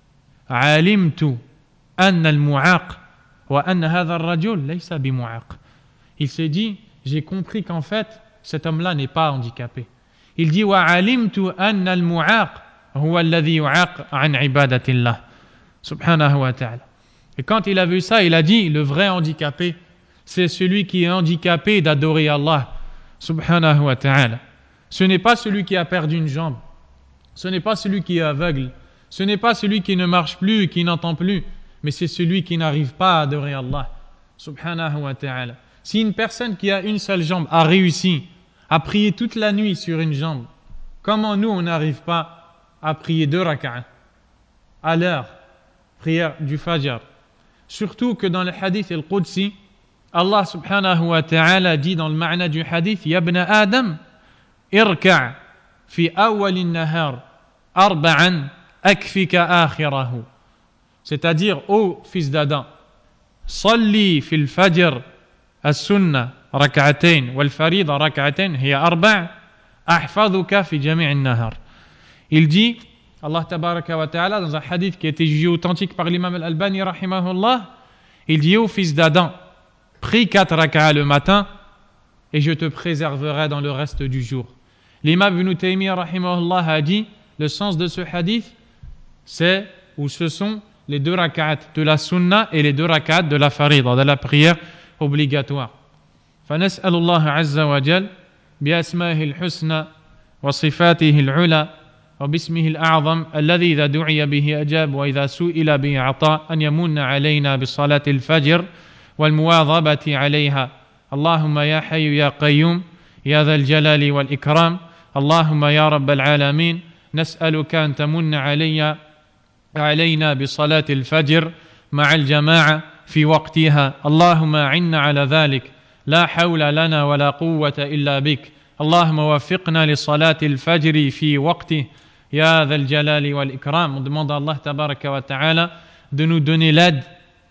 علمت أن المعاق وأن هذا الرجل ليس بمعاق. Il s'est dit, j'ai compris qu'en fait, cet homme-là n'est pas handicapé. Il dit وعلمت أن المعاق هو الذي يعاق عن عبادة الله سبحانه وتعالى. Et quand il a vu ça, il a dit, le vrai handicapé, c'est celui qui est handicapé d'adorer Allah subhanahu wa ta'ala. Ce n'est pas celui qui a perdu une jambe, ce n'est pas celui qui est aveugle, ce n'est pas celui qui ne marche plus, qui n'entend plus, mais c'est celui qui n'arrive pas à adorer Allah subhanahu wa ta'ala. Si une personne qui a une seule jambe a réussi à prier toute la nuit sur une jambe, comment nous on n'arrive pas à prier 2 rak'ah à l'heure, prière du Fajr? Surtout que dans le hadith al-Qudsi, Allah subhanahu wa ta'ala dit dans le ma'na du hadith, Ya ibn Adam, irka' fi awwal an-nahar arba'an akfika akhirahu. C'est-à-dire, ô fils d'Adam, salli fil fajr as-sunnah rak'atayn wal farida rak'atayn hiya arba' ahfazuka fi jami' an-nahar. Il dit, Allah tabaraka wa ta'ala, dans un hadith qui a été jugé authentique par l'imam al-Albani rahimahullah, il dit, ô fils d'Adam, prie 4 rak'ahs le matin et je te préserverai dans le reste du jour. L'imam Ibn Taymiyyah rahimahullah a dit, le sens de ce hadith, c'est ou ce sont les 2 rak'ahs de la sunna et les 2 rak'ahs de la farida, de la prière obligatoire. فنسأل الله عز وجل بأسمائه الحسنى وصفاته العلى وباسمه الأعظم الذي إذا دعي به أجاب وإذا سئل به عطاء أن يمن علينا بصلاة الفجر والمواظبة عليها. اللهم يا حي يا قيوم يا ذا الجلال والإكرام اللهم يا رب العالمين نسألك أن تمن علينا بصلاة الفجر مع الجماعة في وقتها. اللهم أعنا على ذلك لا حول لنا ولا قوة إلا بك. اللهم وفقنا لصلاة الفجر في وقته يا ذا الجلال والإكرام. On demande à Allah tabaraka wa ta'ala de nous donner l'aide,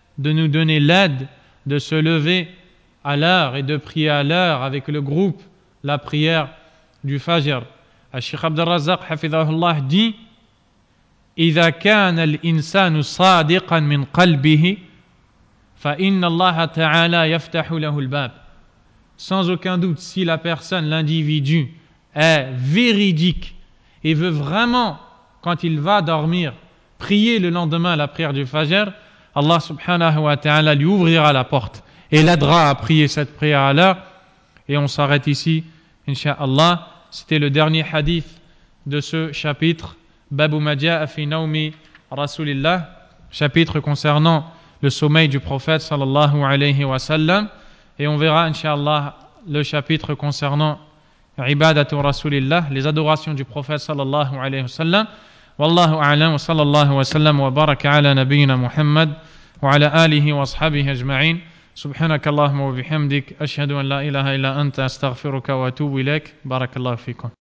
de se lever à l'heure et de prier à l'heure avec le groupe la prière du Fajr. Cheikh Abd al-Razzaq hafidhahullah dit إذا كان الإنسان صادقا من قلبه فإن الله تعالى يفتح له الباب. Sans aucun doute, si la personne, l'individu, est véridique et veut vraiment, quand il va dormir, prier le lendemain la prière du Fajr, Allah subhanahu wa ta'ala lui ouvrira la porte et l'aidera à prier cette prière à l'heure. Et on s'arrête ici, incha'Allah. C'était le dernier hadith de ce chapitre, Babu Maja'a fi Nawmi Rasulillah, chapitre concernant le sommeil du prophète sallallahu alayhi wa sallam. Et on verra, incha'Allah, le chapitre concernant Ibadatu Rasulillah, les adorations du prophète sallallahu alayhi wa sallam. والله أعلم وصلى الله وسلم وبارك على نبينا محمد وعلى آله وأصحابه أجمعين سبحانك اللهم وبحمدك أشهد أن لا إله إلا أنت أستغفرك وأتوب إليك بارك الله فيكم